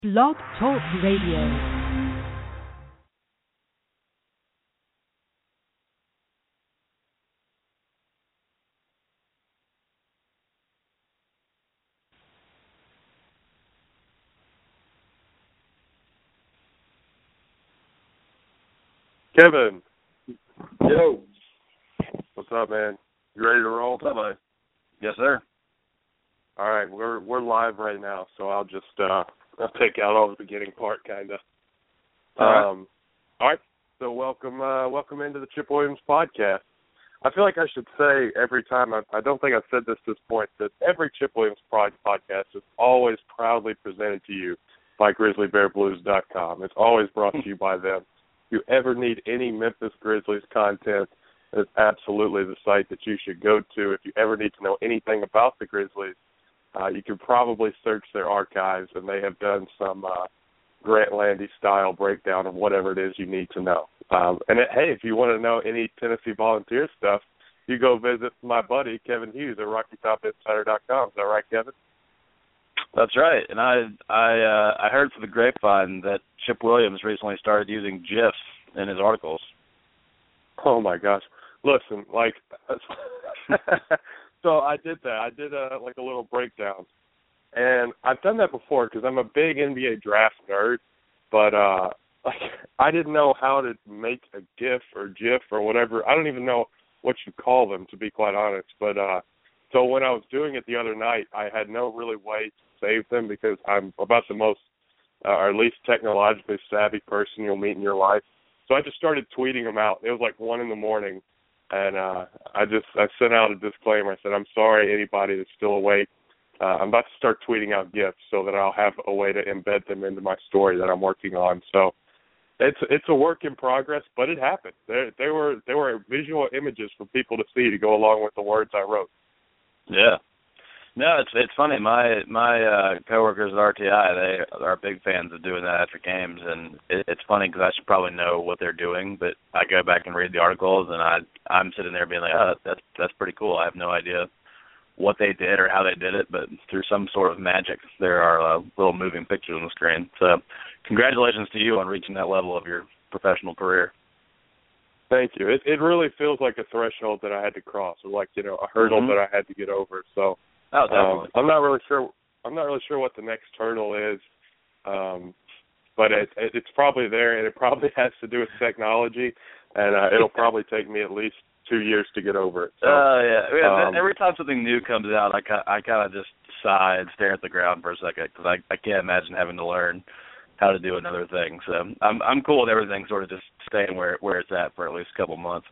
Blog Talk Radio. Kevin. Yo. What's up, man? You ready to roll? What's up, buddy? Yes, sir. All right, we're live right now, so I'll just I'll take out all the beginning part, kind of. All right. So welcome into the Chip Williams podcast. I feel like I should say every time. I don't think I've said this to this point, that every Chip Williams podcast is always proudly presented to you by GrizzlyBearBlues.com. It's always brought to you by them. If you ever need any Memphis Grizzlies content, it's absolutely the site that you should go to. If you ever need to know anything about the Grizzlies, you can probably search their archives, and they have done some Grant Landy-style breakdown of whatever it is you need to know. Hey, if you want to know any Tennessee Volunteer stuff, you go visit my buddy, Kevin Hughes, at RockyTopInsider.com. Is that right, Kevin? That's right. And I heard through the grapevine that Chip Williams recently started using GIFs in his articles. Oh, my gosh. Listen, so I did that. I did a little breakdown. And I've done that before because I'm a big NBA draft nerd, but I didn't know how to make a GIF or GIF or whatever. I don't even know what you call them, to be quite honest. But so when I was doing it the other night, I had no really way to save them because I'm about the most, or at least technologically savvy person you'll meet in your life. So I just started tweeting them out. It was like 1 a.m, and I sent out a disclaimer. I said, I'm sorry, anybody that's still awake. I'm about to start tweeting out GIFs so that I'll have a way to embed them into my story that I'm working on. So it's a work in progress, but it happened. There were visual images for people to see to go along with the words I wrote. Yeah. No, it's funny. My coworkers at RTI, they are big fans of doing that after games, and it's funny because I should probably know what they're doing, but I go back and read the articles, and I'm sitting there being like, oh, that's pretty cool. I have no idea what they did or how they did it, but through some sort of magic, there are little moving pictures on the screen. So congratulations to you on reaching that level of your professional career. Thank you. It really feels like a threshold that I had to cross, or like, a hurdle that I had to get over. So I'm not really sure what the next hurdle is, but it's probably there, and it probably has to do with technology, and it'll probably take me at least 2 years to get over it. So, yeah. Every time something new comes out, I kind of just sigh and stare at the ground for a second because I can't imagine having to learn how to do another thing. So I'm cool with everything sort of just staying where it's at for at least a couple months.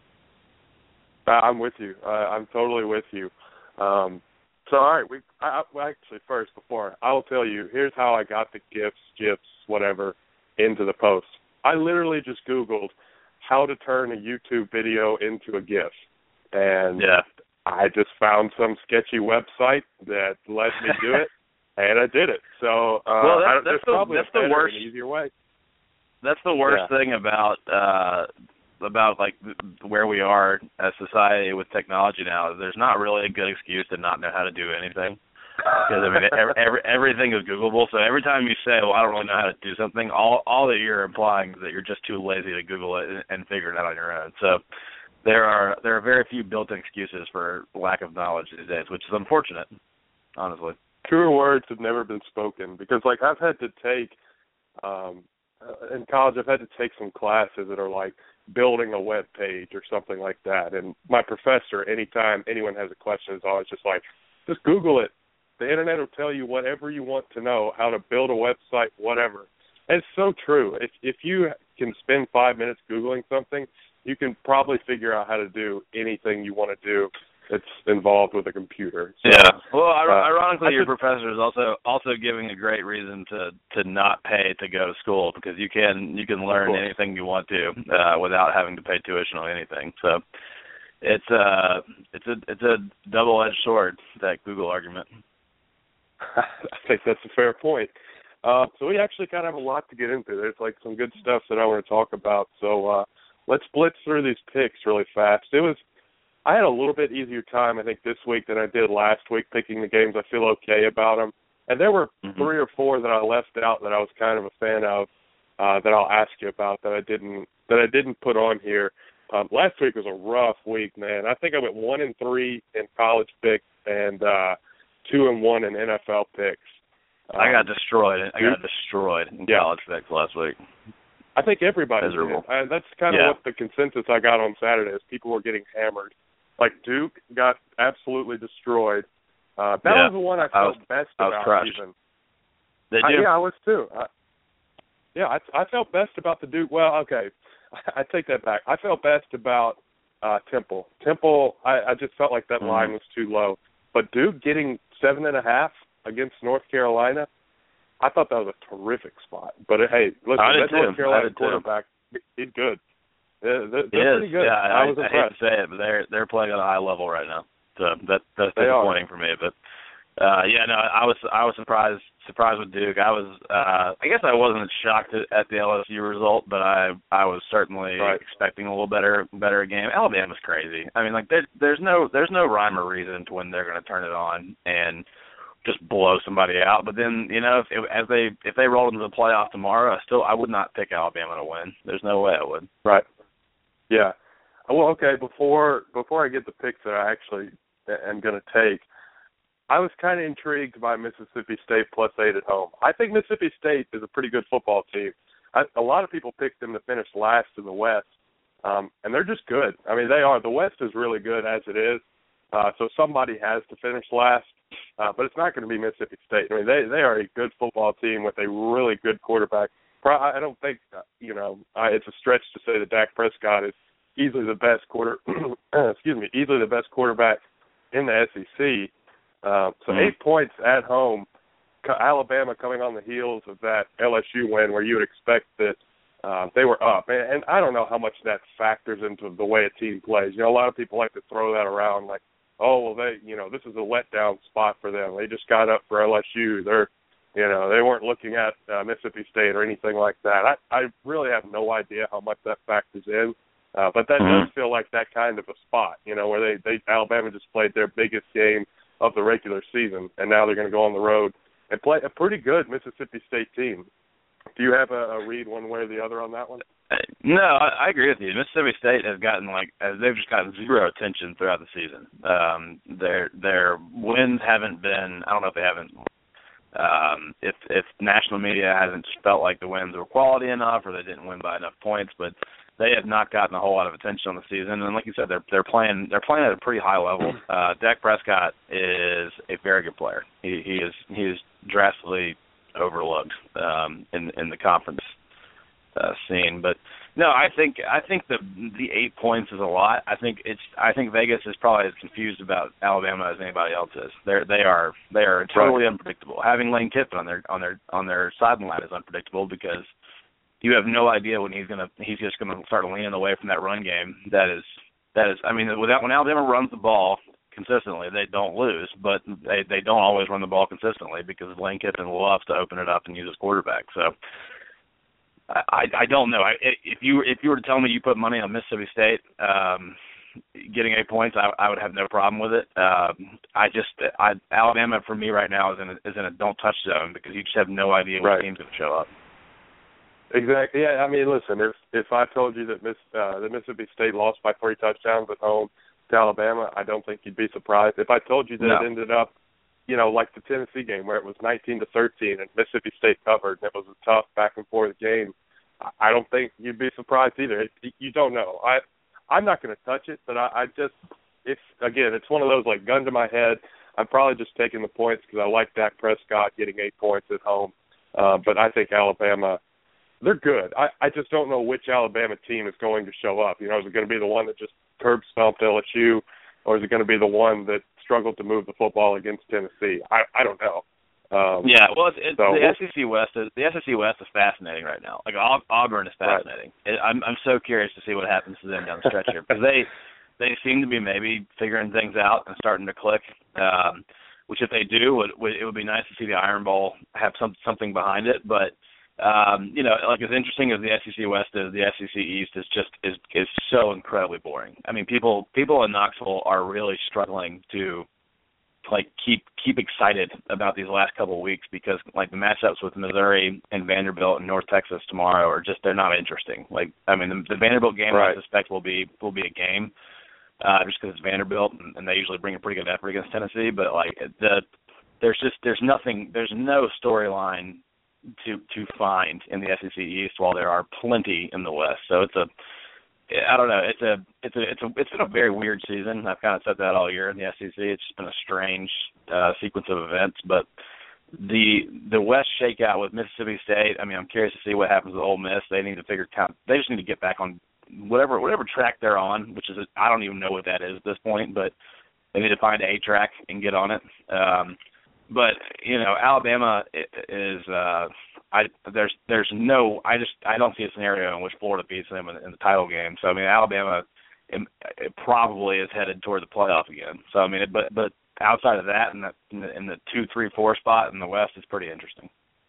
I'm with you. I'm totally with you. So all right, actually first before I will tell you, here's how I got the GIFs, whatever, into the post. I literally just Googled how to turn a YouTube video into a GIF, and I just found some sketchy website that let me do it, and I did it. So that's the worst, an easier way. That's the worst thing about like where we are as society with technology now. There's not really a good excuse to not know how to do anything. Because everything is Googleable. So every time you say, "Well, I don't really know how to do something," all that you're implying is that you're just too lazy to Google it and figure it out on your own. So there are very few built-in excuses for lack of knowledge these days, which is unfortunate, honestly. Truer words have never been spoken because, I've had to take in college, I've had to take some classes that are like building a web page or something like that. And my professor, anytime anyone has a question, is always just like, just Google it. The internet will tell you whatever you want to know, how to build a website, whatever. And it's so true. If you can spend 5 minutes Googling something, you can probably figure out how to do anything you want to do that's involved with a computer. So, yeah. Well, ironically, your professor is also giving a great reason to not pay to go to school because you can learn anything you want to without having to pay tuition on anything. So it's a double-edged sword, that Google argument. I think that's a fair point. So we actually kind of have a lot to get into. There's some good stuff that I want to talk about. So let's blitz through these picks really fast. I had a little bit easier time, I think, this week than I did last week picking the games. I feel okay about them. And there were 3 or 4 that I left out that I was kind of a fan of that I'll ask you about that I didn't put on here. Last week was a rough week, man. I think I went 1-3 in college picks and 2-1 in NFL picks. I got destroyed. In college picks last week. I think everybody miserable. did. That's kind of what the consensus I got on Saturday is people were getting hammered. Like Duke got absolutely destroyed. That was the one I felt best about. I was crushed. Even. Did you? I was too. I felt best about the Duke. Well, okay, I take that back. I felt best about Temple. Temple, I just felt like that line was too low. But Duke getting 7.5 against North Carolina, I thought that was a terrific spot. But hey, listen, that North Carolina quarterback, he's good. They're pretty good. Yeah, I was hate to say it, but they're playing at a high level right now. So that's disappointing for me. But I was surprised with Duke. I guess I wasn't shocked at the LSU result, but I was certainly expecting a little better game. Alabama's crazy. I mean, like there's no rhyme or reason to when they're going to turn it on and just blow somebody out. But then, if they rolled into the playoff tomorrow, I would not pick Alabama to win. There's no way I would. Right. Yeah. Well, okay, before I get the picks that I actually am going to take, I was kind of intrigued by Mississippi State +8 at home. I think Mississippi State is a pretty good football team. A lot of people picked them to finish last in the West, and they're just good. I mean, they are. The West is really good as it is, so somebody has to finish last, but it's not going to be Mississippi State. I mean, they are a good football team with a really good quarterback. I don't think, it's a stretch to say that Dak Prescott is easily the best easily the best quarterback in the SEC. So 8 points at home, Alabama coming on the heels of that LSU win where you would expect that they were up. And I don't know how much that factors into the way a team plays. A lot of people like to throw that around like, oh, well, this is a letdown spot for them. They just got up for LSU. They weren't looking at Mississippi State or anything like that. I really have no idea how much that factors in. But that does feel like that kind of a spot, where Alabama just played their biggest game of the regular season, and now they're going to go on the road and play a pretty good Mississippi State team. Do you have a read one way or the other on that one? No, I agree with you. Mississippi State has gotten they've just gotten zero attention throughout the season. Their wins haven't been. I don't know if they haven't. If national media hasn't felt like the wins were quality enough, or they didn't win by enough points, but they have not gotten a whole lot of attention on the season. And like you said, they're playing at a pretty high level. Dak Prescott is a very good player. He is drastically overlooked in the conference scene. But no, I think the 8 points is a lot. I think Vegas is probably as confused about Alabama as anybody else is. They are totally unpredictable. Having Lane Kiffin on their sideline is unpredictable because you have no idea when he's just gonna start leaning away from that run game. That is. I mean, when Alabama runs the ball consistently, they don't lose, but they don't always run the ball consistently because Lane Kiffin loves to open it up and use his quarterback. So I don't know. If you were to tell me you put money on Mississippi State getting 8 points, I would have no problem with it. Alabama for me right now is in a don't touch zone because you just have no idea what team's going to show up. Exactly. Yeah. I mean, listen. If I told you that Mississippi State lost by 3 touchdowns at home to Alabama, I don't think you'd be surprised. If I told you that it ended up, like the Tennessee game where it was 19-13 and Mississippi State covered, and it was a tough back and forth game, I don't think you'd be surprised either. You don't know. I'm not going to touch it, but it's one of those like gun to my head. I'm probably just taking the points because I like Dak Prescott getting 8 points at home. But I think Alabama, they're good. I just don't know which Alabama team is going to show up. Is it going to be the one that just curb stomped LSU, or is it going to be the one that struggled to move the football against Tennessee? I don't know. The SEC West is fascinating right now. Like Auburn is fascinating. Right. I'm so curious to see what happens to them down the stretch here because they seem to be maybe figuring things out and starting to click. Which if they do, it would be nice to see the Iron Bowl have something behind it. But like as interesting as the SEC West is, the SEC East is so incredibly boring. I mean, people in Knoxville are really struggling to keep excited about these last couple of weeks, because like the matchups with Missouri and Vanderbilt and North Texas tomorrow are just, they're not interesting. Like, I mean, the Vanderbilt game, right, I suspect will be a game, just because it's Vanderbilt and they usually bring a pretty good effort against Tennessee. But like there's no storyline to find in the SEC East, while there are plenty in the West. So I don't know. It's been a very weird season. I've kind of said that all year in the SEC. It's just been a strange sequence of events. But the West shakeout with Mississippi State, I mean, I'm curious to see what happens with Ole Miss. They just need to get back on whatever track they're on, which is, I don't even know what that is at this point, but they need to find a track and get on it. But you know, Alabama is I don't see a scenario in which Florida beats them in the title game. So I mean, Alabama it probably is headed toward the playoff again. So I mean, but outside of that, in the 2, 3, 4 spot in the West, is pretty interesting.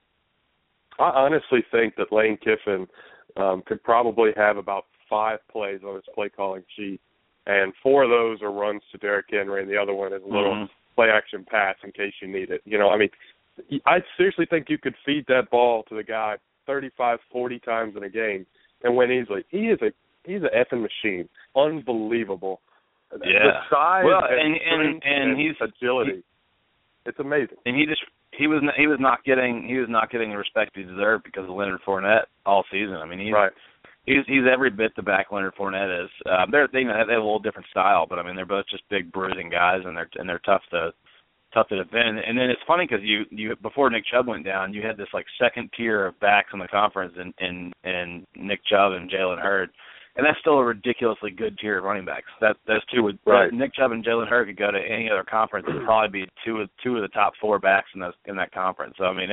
I honestly think that Lane Kiffin could probably have about 5 plays on his play calling sheet, and 4 of those are runs to Derrick Henry, and the other one is a little play-action pass in case you need it. You know, I mean, I seriously think you could feed that ball to the guy 35, 40 times in a game and win easily. He's an effing machine. Unbelievable. Yeah. The size and his agility. It's amazing. And he was not getting the respect he deserved because of Leonard Fournette all season. I mean, he's every bit the back Leonard Fournette is. They have a little different style, but I mean, they're both just big bruising guys, and they're tough to defend. And then it's funny because you before Nick Chubb went down, you had this like second tier of backs in the conference, in Nick Chubb and Jalen Hurd, and that's still a ridiculously good tier of running backs. Those two would, right. Nick Chubb and Jalen Hurd could go to any other conference and probably be two of the top 4 backs in that conference. So I mean,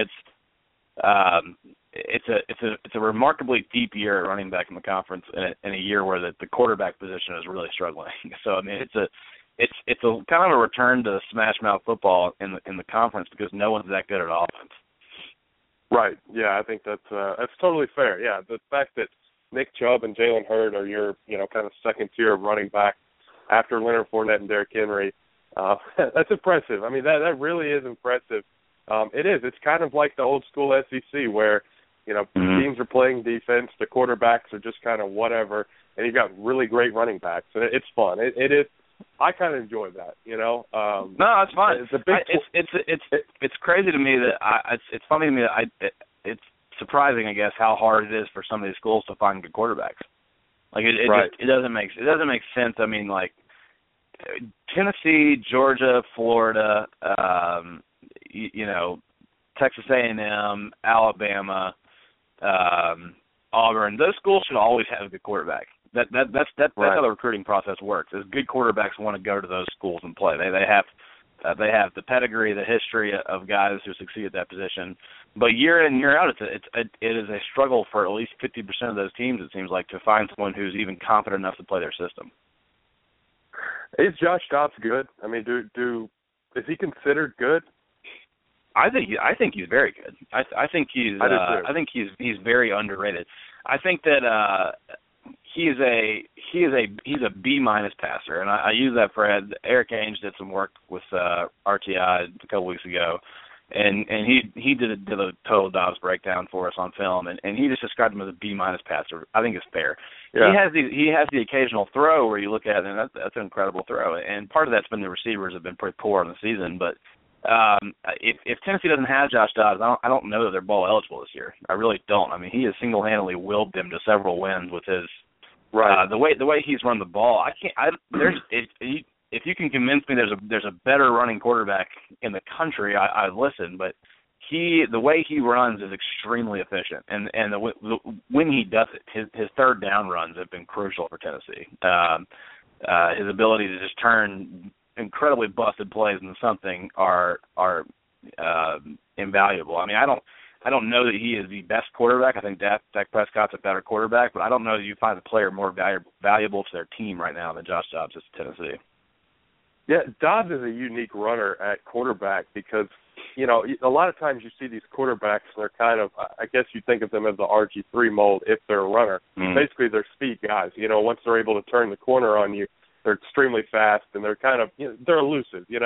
it's a remarkably deep year at running back in the conference in a year where the quarterback position is really struggling. So I mean, it's a kind of a return to smash mouth football in the conference, because no one's that good at offense. Right. Yeah, I think that's totally fair. Yeah, the fact that Nick Chubb and Jalen Hurd are your kind of second tier of running back after Leonard Fournette and Derrick Henry, that's impressive. I mean, that really is impressive. It is. It's kind of like the old school SEC where teams are playing defense, the quarterbacks are just kind of whatever, and you've got really great running backs, and it's fun. It is. I kind of enjoy that, No, it's fun. It's crazy to me that it's funny to me that it's surprising, I guess, how hard it is for some of these schools to find good quarterbacks. Like it doesn't make sense. I mean, like Tennessee, Georgia, Florida, Texas A&M, Alabama, Auburn. Those schools should always have a good quarterback. That's how the recruiting process works. Is good quarterbacks want to go to those schools and play. They have the pedigree, the history of guys who succeed at that position. But year in, year out, it is a struggle for at least 50% of those teams, it seems like, to find someone who's even competent enough to play their system. Is Josh Dobbs good? I mean, is he considered good? I think he's very good. I think he's very underrated. I think that he's a B- passer, and I use that for Eric Ainge did some work with RTI a couple weeks ago, and he did a total Dobbs breakdown for us on film, and he just described him as a B- passer. I think it's fair. Yeah. He has the occasional throw where you look at it, and that's an incredible throw, and part of that's been the receivers have been pretty poor in the season, but if Tennessee doesn't have Josh Dobbs, I don't know that they're bowl eligible this year. I really don't. I mean, he has single-handedly willed them to several wins with his the way he's run the ball. If you can convince me there's a better running quarterback in the country, I'd listen. But the way he runs is extremely efficient, and when he does it, his third down runs have been crucial for Tennessee. His ability to just turn incredibly busted plays into something are invaluable. I mean, I don't know that he is the best quarterback. I think Dak Prescott's a better quarterback, but I don't know that you find a player more valuable to their team right now than Josh Dobbs is to Tennessee. Yeah, Dobbs is a unique runner at quarterback because, a lot of times you see these quarterbacks, they're kind of, I guess you think of them as the RG3 mold if they're a runner. Basically, they're speed guys. Once they're able to turn the corner on you, they're extremely fast, and they're kind of, they're elusive,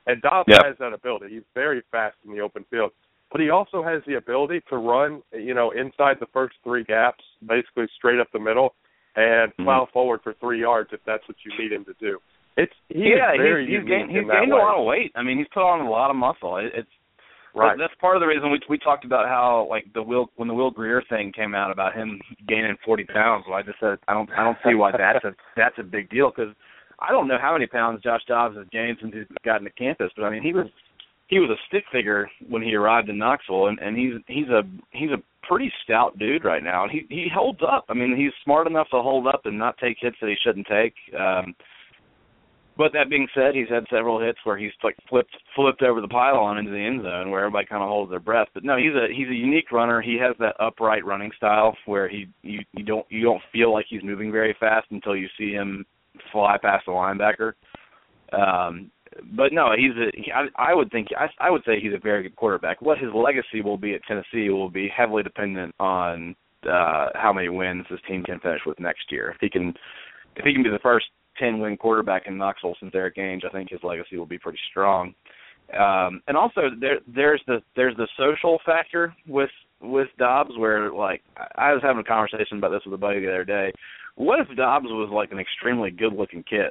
And Dobbs Yep. has that ability. He's very fast in the open field. But he also has the ability to run, inside the first 3 gaps, basically straight up the middle, and plow forward for 3 yards if that's what you need him to do. He's gained a lot of weight. I mean, he's put on a lot of muscle. It's right. That's part of the reason we talked about how, like, when the Will Grier thing came out about him gaining 40 pounds. Well, I just said I don't see why that's a big deal, because I don't know how many pounds Josh Dobbs has gained since he's gotten to campus, but I mean he was a stick figure when he arrived in Knoxville, and he's a pretty stout dude right now, and he holds up. I mean, he's smart enough to hold up and not take hits that he shouldn't take. But that being said, he's had several hits where he's like flipped over the pylon into the end zone where everybody kind of holds their breath. But no, he's a unique runner. He has that upright running style where you don't feel like he's moving very fast until you see him fly past the linebacker. But no, I would say he's a very good quarterback. What his legacy will be at Tennessee will be heavily dependent on how many wins this team can finish with next year. If he can be the first 10-win quarterback in Knoxville since Eric Ainge, I think his legacy will be pretty strong. And also there's the social factor with Dobbs, where, like, I was having a conversation about this with a buddy the other day. What if Dobbs was like an extremely good-looking kid?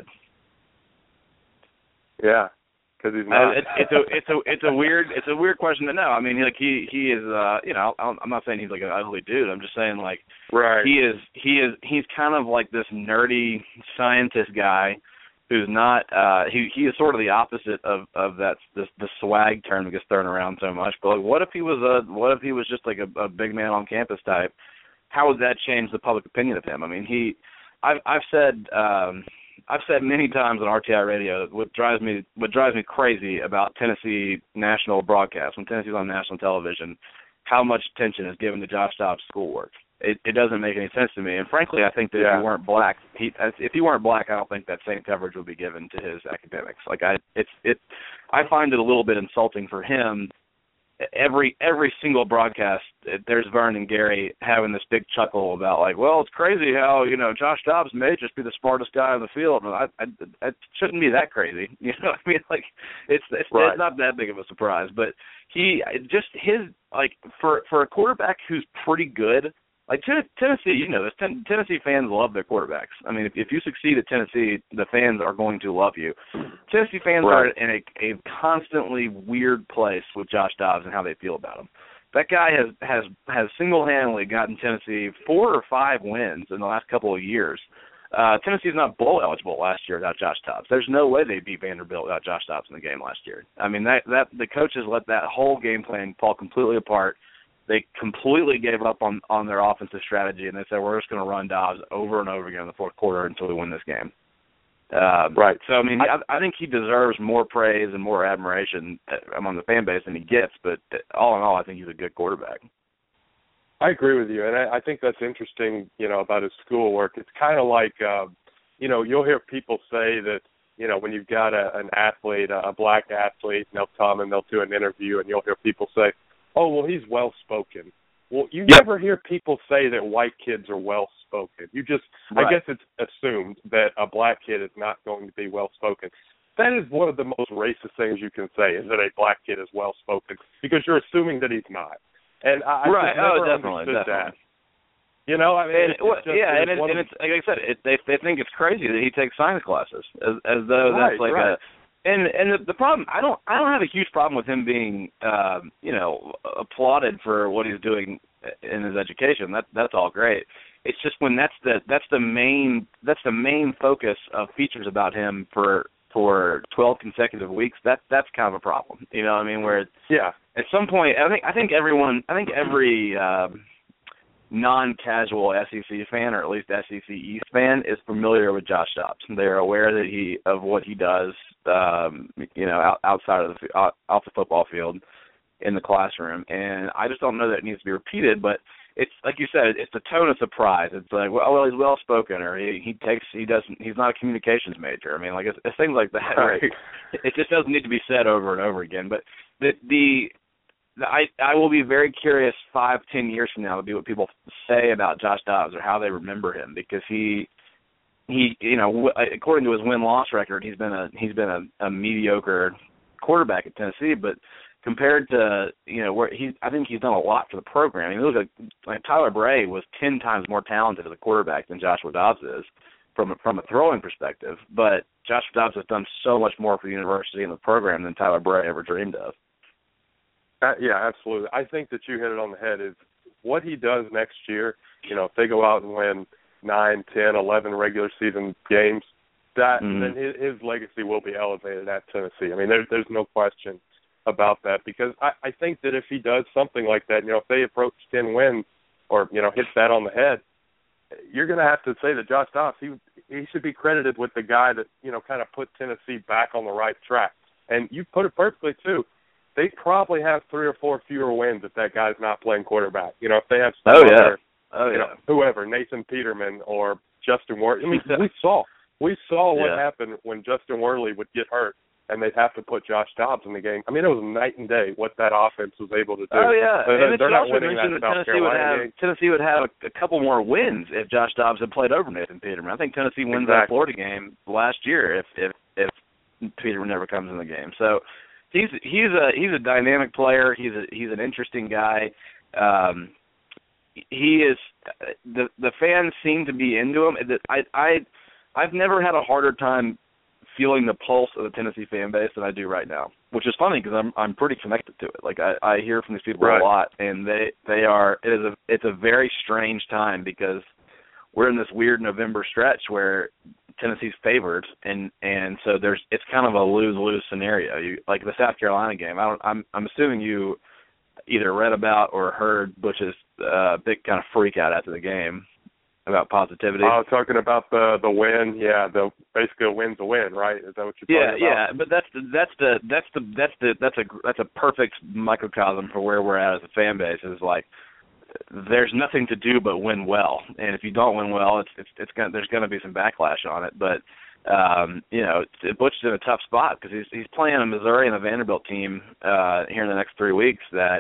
Yeah, because he's not. It's a weird question to know. I mean, like he is. I'm not saying he's like an ugly dude. I'm just saying, like, right. He's kind of like this nerdy scientist guy who's not. He is sort of the opposite of the swag term that gets thrown around so much. But like, what if he was just like a big man on campus type? How would that change the public opinion of him? I mean, I've said many times on RTI Radio what drives me crazy about Tennessee national broadcasts, when Tennessee's on national television, how much attention is given to Josh Dobbs' schoolwork. It doesn't make any sense to me. And frankly, I think that if he weren't black, I don't think that same coverage would be given to his academics. Like I find it a little bit insulting for him. Every single broadcast, there's Vern and Gary having this big chuckle about, like, well, it's crazy how, Josh Dobbs may just be the smartest guy on the field. And it shouldn't be that crazy. You know what I mean? Like, it's not that big of a surprise. But for a quarterback who's pretty good, like Tennessee, Tennessee fans love their quarterbacks. I mean, if you succeed at Tennessee, the fans are going to love you. Tennessee fans are in a constantly weird place with Josh Dobbs and how they feel about him. That guy has single-handedly gotten Tennessee 4 or 5 wins in the last couple of years. Tennessee's not bowl eligible last year without Josh Dobbs. There's no way they beat Vanderbilt without Josh Dobbs in the game last year. I mean, that the coaches let that whole game plan fall completely apart. They completely gave up on their offensive strategy, and they said, we're just going to run Dobbs over and over again in the fourth quarter until we win this game. Right. So, I mean, I think he deserves more praise and more admiration among the fan base than he gets, but all in all, I think he's a good quarterback. I agree with you, and I think that's interesting, about his schoolwork. It's kind of like, you'll hear people say that, when you've got an athlete, a black athlete, and they'll come and they'll do an interview, and you'll hear people say, oh, well, he's well-spoken. Well, you never hear people say that white kids are well-spoken. I guess it's assumed that a black kid is not going to be well-spoken. That is one of the most racist things you can say, is that a black kid is well-spoken, because you're assuming that he's not. And I never understood that. I mean, it's like I said, they think it's crazy that he takes science classes, as though that's like a. And the problem, I don't have a huge problem with him being, applauded for what he's doing in his education. That's all great. It's just when that's the main focus of features about him for 12 consecutive weeks. That's kind of a problem. You know what I mean? Where at some point, I think every non-casual SEC fan, or at least SEC East fan, is familiar with Josh Dobbs. They're aware that of what he does, outside of off the football field in the classroom. And I just don't know that it needs to be repeated, but it's like you said, it's the tone of surprise. It's like, well, he's well spoken, or he's not a communications major. I mean, like it's things like that. Right. It just doesn't need to be said over and over again. But I will be very curious 5-10 years from now to be what people say about Josh Dobbs or how they remember him, because he according to his win-loss record, he's been a mediocre quarterback at Tennessee, but compared to, where I think he's done a lot for the program. I mean, look, like Tyler Bray was 10 times more talented as a quarterback than Joshua Dobbs is from a throwing perspective, but Joshua Dobbs has done so much more for the university and the program than Tyler Bray ever dreamed of. Yeah, absolutely. I think that you hit it on the head is what he does next year, if they go out and win 9, 10, 11 regular season games, then his legacy will be elevated at Tennessee. I mean, there's no question about that, because I think that if he does something like that, if they approach 10 wins or, hits that on the head, you're going to have to say that Josh Dobbs, he should be credited with the guy that, kind of put Tennessee back on the right track. And you put it perfectly, too. They probably have 3 or 4 fewer wins if that guy's not playing quarterback. If they have whoever, Nathan Peterman or Justin Worley. I mean, we saw what happened when Justin Worley would get hurt and they'd have to put Josh Dobbs in the game. I mean, it was night and day what that offense was able to do. Oh, yeah. And they're not winning that South Carolina game. Tennessee would have a couple more wins if Josh Dobbs had played over Nathan Peterman. I think Tennessee wins that Florida game last year if Peterman never comes in the game. So he's a dynamic player. He's an interesting guy. He is the fans seem to be into him. I've never had a harder time feeling the pulse of the Tennessee fan base than I do right now, which is funny because I'm pretty connected to it. Like I hear from these people a lot, and it's a very strange time because we're in this weird November stretch where Tennessee's favored, and so it's kind of a lose-lose scenario. Like the South Carolina game, I'm assuming you either read about or heard Butch's big kind of freak out after the game about positivity. Talking about the win, basically a win's a win, right? Is that what you're talking about? Yeah, but that's a perfect microcosm for where we're at as a fan base. Is like there's nothing to do but win well, and if you don't win well, there's going to be some backlash on it. But Butch's in a tough spot because he's playing a Missouri and a Vanderbilt team here in the next 3 weeks that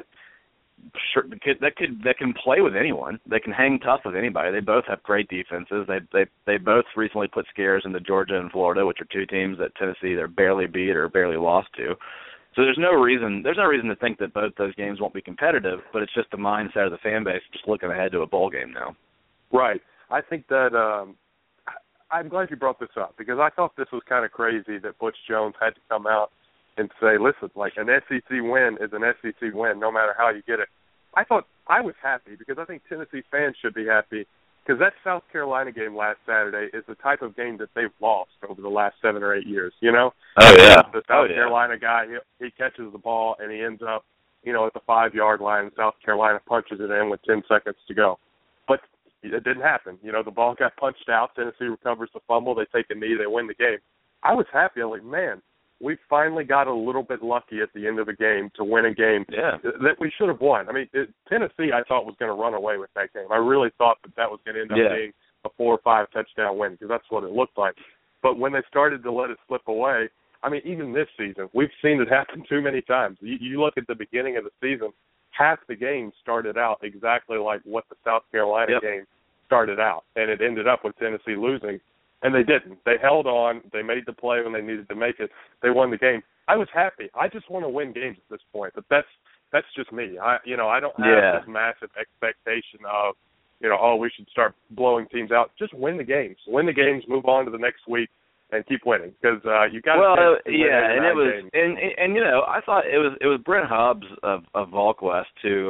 can play with anyone. They can hang tough with anybody. They both have great defenses. They both recently put scares into Georgia and Florida, which are two teams that Tennessee either barely beat or barely lost to. So there's no reason to think that both those games won't be competitive, but it's just the mindset of the fan base just looking ahead to a bowl game now. Right. I think that I'm glad you brought this up because I thought this was kind of crazy that Butch Jones had to come out and say, listen, like an SEC win is an SEC win no matter how you get it. I was happy because I think Tennessee fans should be happy because that South Carolina game last Saturday is the type of game that they've lost over the last 7 or 8 years, Oh, yeah. The South Carolina guy, he catches the ball and he ends up, at the 5-yard line and South Carolina punches it in with 10 seconds to go. But it didn't happen. The ball got punched out. Tennessee recovers the fumble. They take a knee. They win the game. I was happy. I'm like, man, we finally got a little bit lucky at the end of the game to win a game that we should have won. I mean, Tennessee, I thought, was going to run away with that game. I really thought that was going to end up being a 4 or 5 touchdown win because that's what it looked like. But when they started to let it slip away, I mean, even this season, we've seen it happen too many times. You look at the beginning of the season, half the game started out exactly like what the South Carolina game started out, and it ended up with Tennessee losing. And they didn't. They held on. They made the play when they needed to make it. They won the game. I was happy. I just want to win games at this point. But that's just me. I don't have this massive expectation of, we should start blowing teams out. Just win the games. Win the games. Move on to the next week and keep winning because you got to. Well, and it was, and I thought it was Brent Hubbs of VolQuest who,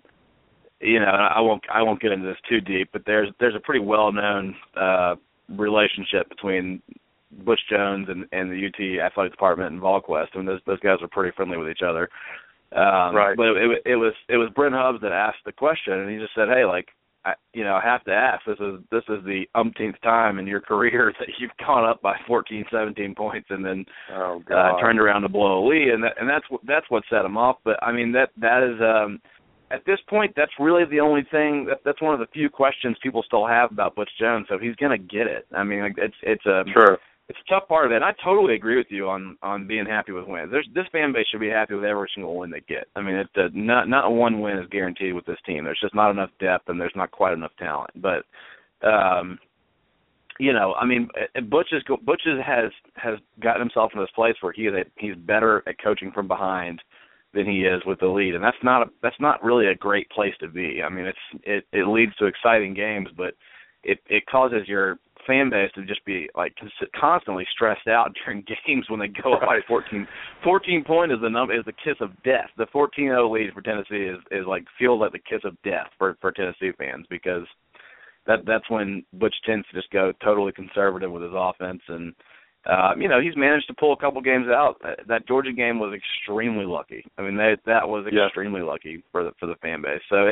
I won't get into this too deep, but there's a pretty well known relationship between Butch Jones and the UT athletic department and VolQuest. I mean, those guys are pretty friendly with each other. Right. But it was Brent Hubbs that asked the question, and he just said, "Hey, like, I have to ask. This is the umpteenth time in your career that you've gone up by 14, 17 points and then turned around to blow a lead, and that's what set him off. But I mean, that is." At this point, that's really the only thing. That's one of the few questions people still have about Butch Jones. So he's going to get it. I mean, it's a tough part of it. And I totally agree with you on being happy with wins. This fan base should be happy with every single win they get. I mean, not one win is guaranteed with this team. There's just not enough depth and there's not quite enough talent. But I mean, Butch has gotten himself in this place where he's better at coaching from behind than he is with the lead, and that's not really a great place to be. I mean, it leads to exciting games, but it causes your fan base to just be like constantly stressed out during games when they go up by 14. 14 point is the kiss of death. The 14-0 lead for Tennessee is like feels like the kiss of death for Tennessee fans, because that's when Butch tends to just go totally conservative with his offense, and he's managed to pull a couple games out. That Georgia game was extremely lucky. I mean, that was extremely lucky for the fan base. So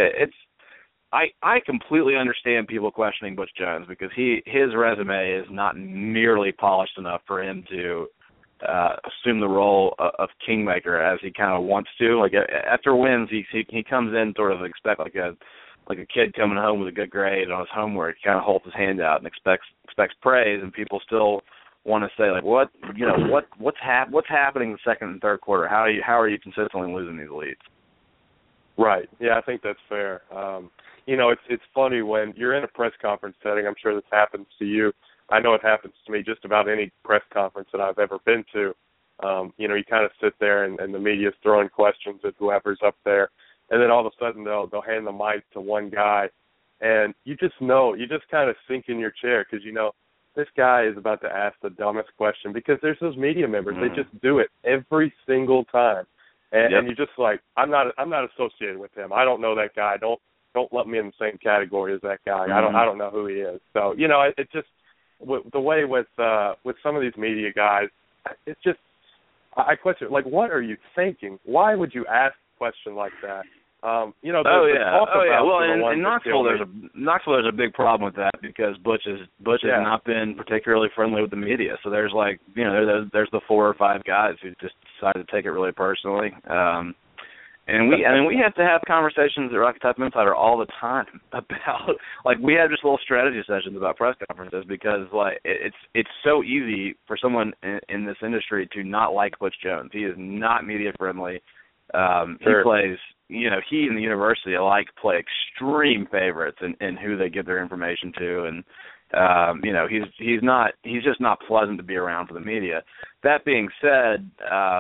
I completely understand people questioning Butch Jones, because his resume is not nearly polished enough for him to assume the role of kingmaker as he kind of wants to. Like after wins, he comes in sort of expect like a kid coming home with a good grade on his homework. He kind of holds his hand out and expects praise, and people still want to say like, what's happening in the second and third quarter? How are you consistently losing these leads? Right. Yeah, I think that's fair. It's funny when you're in a press conference setting. I'm sure this happens to you. I know it happens to me just about any press conference that I've ever been to. You kind of sit there and the media's throwing questions at whoever's up there, and then all of a sudden they'll hand the mic to one guy, and you just kind of sink in your chair, because this guy is about to ask the dumbest question, because there's those media members. They just do it every single time. And you're just like, I'm not associated with him. I don't know that guy. Don't let me in the same category as that guy. I don't know who he is. So it just the way with some of these media guys, it's just I question, like, what are you thinking? Why would you ask a question like that? Well, in Knoxville, there's a big problem with that, because Butch has not been particularly friendly with the media. So there's there's the 4 or 5 guys who just decided to take it really personally. And we have to have conversations at Rocky Top Insider all the time about, like, we have just little strategy sessions about press conferences, because like it's so easy for someone in this industry to not like Butch Jones. He is not media friendly. Sure. He plays. He and the university alike play extreme favorites in who they give their information to, and he's just not pleasant to be around for the media. That being said,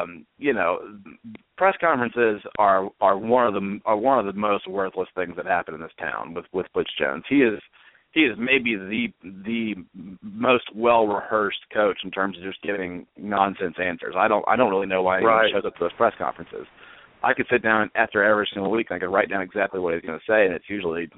press conferences are one of the most worthless things that happen in this town with Butch Jones. He is maybe the most well rehearsed coach in terms of just giving nonsense answers. I don't really know why he shows up to those press conferences. I could sit down after every single week and I could write down exactly what he's going to say, and it's usually,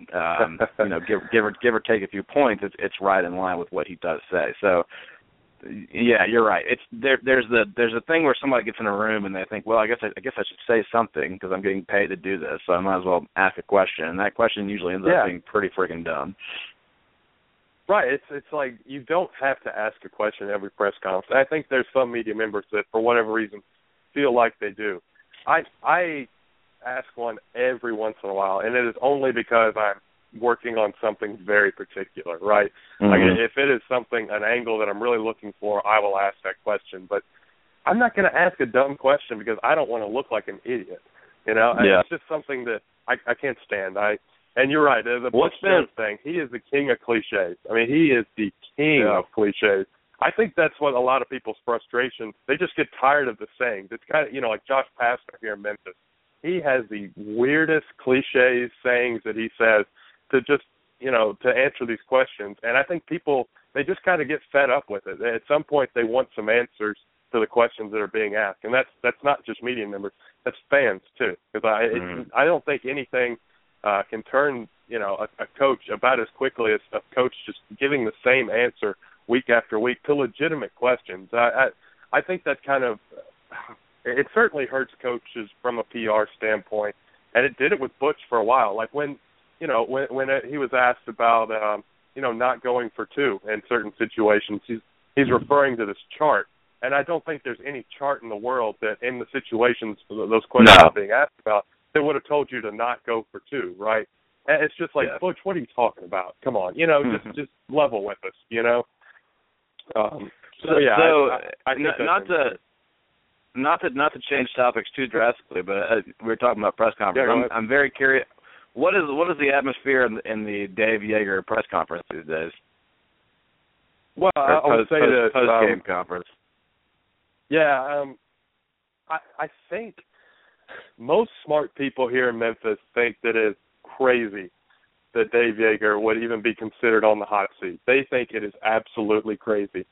give or take a few points, it's right in line with what he does say. So, yeah, you're right. There's a thing where somebody gets in a room and they think, well, I guess I should say something because I'm getting paid to do this, so I might as well ask a question, and that question usually ends up being pretty freaking dumb. Right. It's like you don't have to ask a question at every press conference. I think there's some media members that, for whatever reason, feel like they do. I ask one every once in a while, and it is only because I'm working on something very particular, right? Mm-hmm. Like if it is an angle that I'm really looking for, I will ask that question. But I'm not going to ask a dumb question because I don't want to look like an idiot. It's just something that I can't stand. And you're right, the Butch Jones thing, he is the king of cliches. I mean, he is the king of cliches. I think that's what a lot of people's frustration, they just get tired of the sayings. It's kind of, like Josh Pastner here in Memphis. He has the weirdest cliches sayings that he says to just, to answer these questions. And I think people, they just kind of get fed up with it. At some point, they want some answers to the questions that are being asked. And that's not just media members, that's fans too. Because I don't think anything can turn, a coach about as quickly as a coach just giving the same answer week after week to legitimate questions. I think that kind of, it certainly hurts coaches from a PR standpoint, and it did it with Butch for a while. Like when he was asked about, not going for 2 in certain situations, he's referring to this chart, and I don't think there's any chart in the world that in the situations those questions are being asked about that would have told you to not go for 2, right? And it's just like, Butch, what are you talking about? Come on, just level with us, I think not to change topics too drastically, but we were talking about press conference. I'm very curious. What is the atmosphere in the Dave Yeager press conference these days? Well, I would say that post-game conference. Yeah, I think most smart people here in Memphis think that it's crazy that Dave Joerger would even be considered on the hot seat. They think it is absolutely crazy.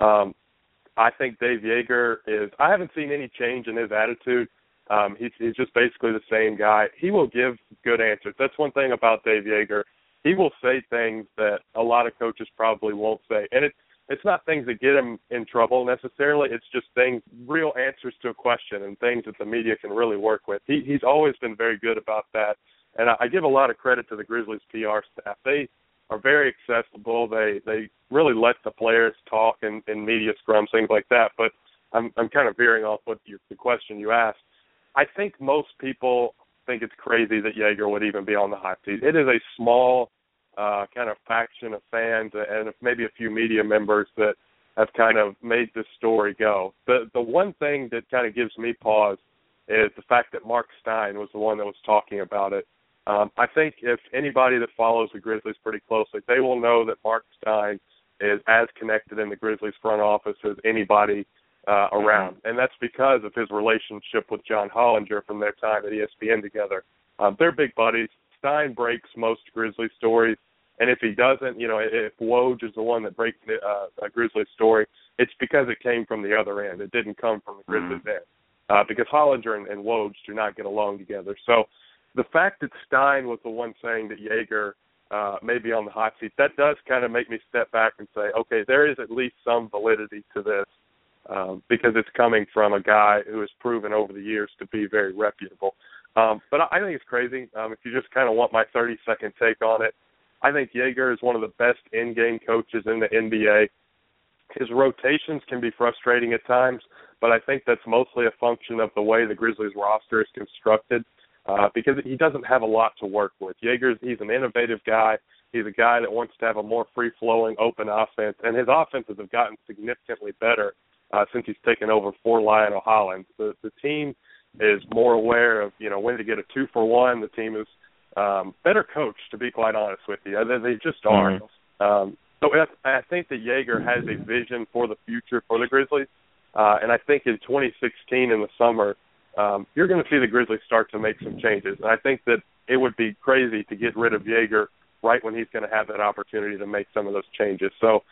I think Dave Joerger I haven't seen any change in his attitude. He's just basically the same guy. He will give good answers. That's one thing about Dave Joerger. He will say things that a lot of coaches probably won't say. And it's not things that get him in trouble necessarily. It's just real answers to a question and things that the media can really work with. He's always been very good about that. And I give a lot of credit to the Grizzlies PR staff. They are very accessible. They really let the players talk in media scrums, things like that. But I'm kind of veering off the question you asked. I think most people think it's crazy that Joerger would even be on the hot seat. It is a small kind of faction of fans and maybe a few media members that have kind of made this story go. The one thing that kind of gives me pause is the fact that Mark Stein was the one that was talking about it. I think if anybody that follows the Grizzlies pretty closely, they will know that Mark Stein is as connected in the Grizzlies front office as anybody around. And that's because of his relationship with John Hollinger from their time at ESPN together. They're big buddies. Stein breaks most Grizzlies stories. And if he doesn't, if Woj is the one that breaks a Grizzlies story, it's because it came from the other end. It didn't come from the Grizzlies end. Because Hollinger and Woj do not get along together. So the fact that Stein was the one saying that Joerger may be on the hot seat, that does kind of make me step back and say, okay, there is at least some validity to this because it's coming from a guy who has proven over the years to be very reputable. But I think it's crazy. If you just kind of want my 30-second take on it, I think Joerger is one of the best in-game coaches in the NBA. His rotations can be frustrating at times, but I think that's mostly a function of the way the Grizzlies roster is constructed because he doesn't have a lot to work with. He's an innovative guy. He's a guy that wants to have a more free-flowing, open offense, and his offenses have gotten significantly better since he's taken over for Lionel Hollins. The team is more aware of, when to get a 2-for-1. The team is better coached, to be quite honest with you. They just are. Mm-hmm. So I think that Joerger has a vision for the future for the Grizzlies, and I think in 2016 in the summer, you're going to see the Grizzlies start to make some changes. And I think that it would be crazy to get rid of Joerger right when he's going to have that opportunity to make some of those changes. So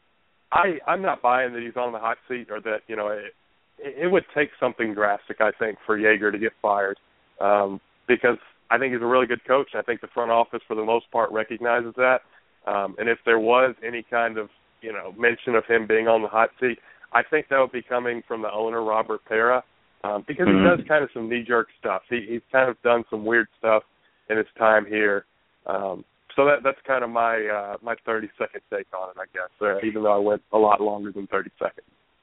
I'm not buying that he's on the hot seat or that, it would take something drastic, I think, for Joerger to get fired because I think he's a really good coach. I think the front office, for the most part, recognizes that. And if there was any kind of, mention of him being on the hot seat, I think that would be coming from the owner, Robert Pera, because he does kind of some knee-jerk stuff. He's kind of done some weird stuff in his time here. So that's kind of my 30-second take on it, I guess, even though I went a lot longer than 30 seconds.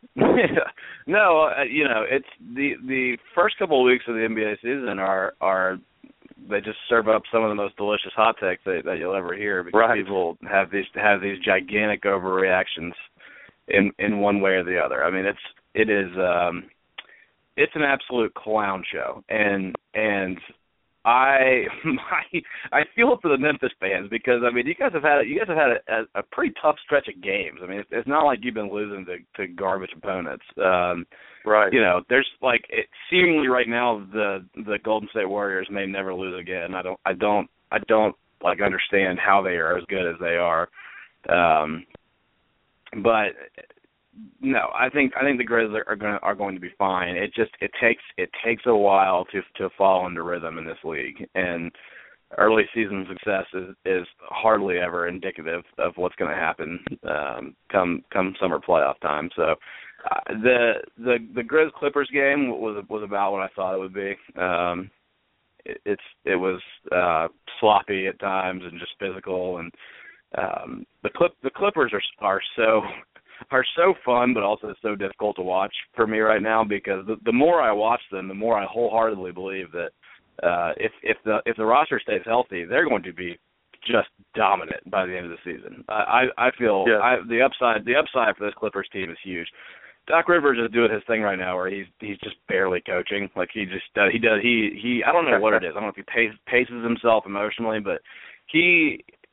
No, it's the first couple of weeks of the NBA season are they just serve up some of the most delicious hot takes that you'll ever hear because people have these gigantic overreactions in one way or the other. I mean, it's an absolute clown show, and I feel it for the Memphis fans because I mean you guys have had a pretty tough stretch of games. I mean it's not like you've been losing to garbage opponents. Right. There's seemingly right now the Golden State Warriors may never lose again. I don't understand how they are as good as they are. But no, I think the Grizzlies are going to be fine. It takes a while to fall into rhythm in this league, and early season success is hardly ever indicative of what's going to happen come summer playoff time. So the Grizz Clippers game was about what I thought it would be. It was sloppy at times and just physical, and the Clippers are so fun, but also so difficult to watch for me right now because the more I watch them, the more I wholeheartedly believe that if the roster stays healthy, they're going to be just dominant by the end of the season. I feel the upside for this Clippers team is huge. Doc Rivers is doing his thing right now where he's just barely coaching. Like he I don't know what it is. I don't know if he paces himself emotionally, but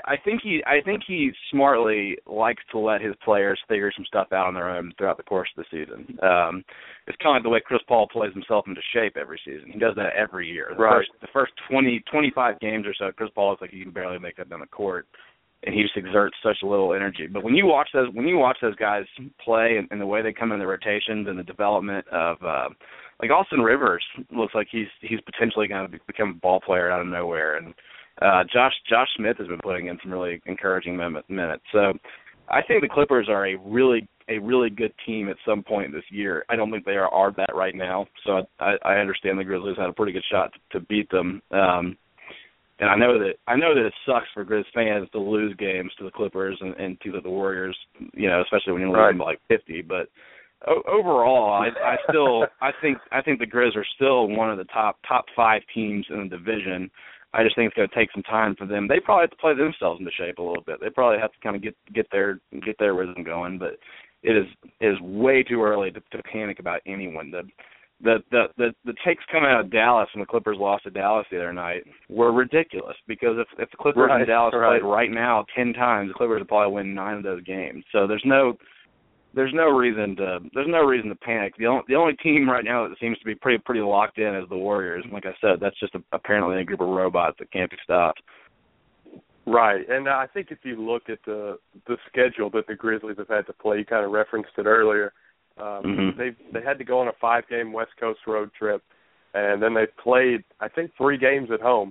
I think he smartly likes to let his players figure some stuff out on their own throughout the course of the season. It's kind of like the way Chris Paul plays himself into shape every season. He does that every year. The first 20, 25 games or so, Chris Paul looks like he can barely make that down the court, and he just exerts such a little energy. But when you watch those guys play and the way they come in the rotations and the development of like Austin Rivers looks like he's potentially going to become a ball player out of nowhere, and Josh Smith has been putting in some really encouraging minutes. So I think the Clippers are a really good team at some point this year. I don't think they are that right now. So I understand the Grizzlies had a pretty good shot to beat them. And I know that it sucks for Grizz fans to lose games to the Clippers and to the Warriors, especially when you lose them by like 50. But overall, I think the Grizz are still one of the top 5 teams in the division. I just think it's going to take some time for them. They probably have to play themselves into shape a little bit. They probably have to kind of get their rhythm going. But it is way too early to panic about anyone. The takes coming out of Dallas when the Clippers lost to Dallas the other night were ridiculous, because if the Clippers and Dallas played right now 10 times, the Clippers would probably win 9 of those games. So there's no reason to panic. The only team right now that seems to be pretty locked in is the Warriors. And like I said, that's just apparently a group of robots that can't be stopped. Right, and I think if you look at the schedule that the Grizzlies have had to play, you kind of referenced it earlier. They had to go on a 5-game West Coast road trip, and then they played, I think, 3 games at home,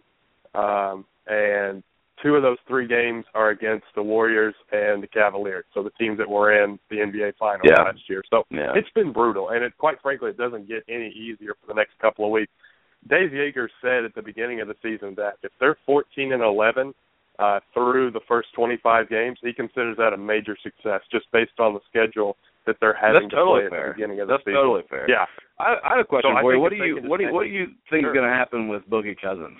and 2 of those 3 games are against the Warriors and the Cavaliers, so the teams that were in the NBA Finals last year. So it's been brutal, and quite frankly, it doesn't get any easier for the next couple of weeks. Dave Yeager said at the beginning of the season that if they're 14-11 through the first 25 games, he considers that a major success, just based on the schedule that they're having to play at the beginning of the season. That's totally fair. Yeah. I have a question for you. What do you think is going to happen with Boogie Cousins?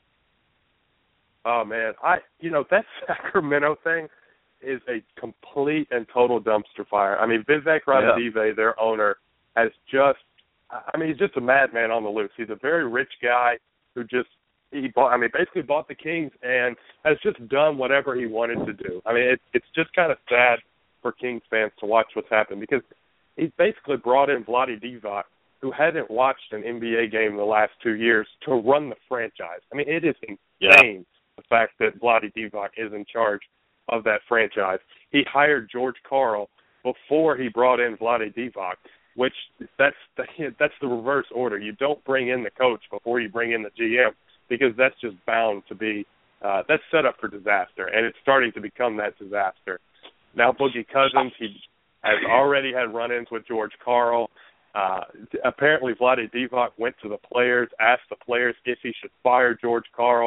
Oh, man. That Sacramento thing is a complete and total dumpster fire. I mean, Vivek Ranadive, their owner, has he's just a madman on the loose. He's a very rich guy who basically bought the Kings and has just done whatever he wanted to do. I mean, it's just kind of sad for Kings fans to watch what's happened, because he's basically brought in Vlade Divac, who hadn't watched an NBA game in the last 2 years, to run the franchise. I mean, it is insane, the fact that Vlade Divac is in charge of that franchise. He hired George Karl before he brought in Vlade Divac, which that's the reverse order. You don't bring in the coach before you bring in the GM, because that's just bound to be that's set up for disaster, and it's starting to become that disaster. Now Boogie Cousins, he has already had run-ins with George Karl. Apparently Vlade Divac went to the players, asked the players if he should fire George Karl.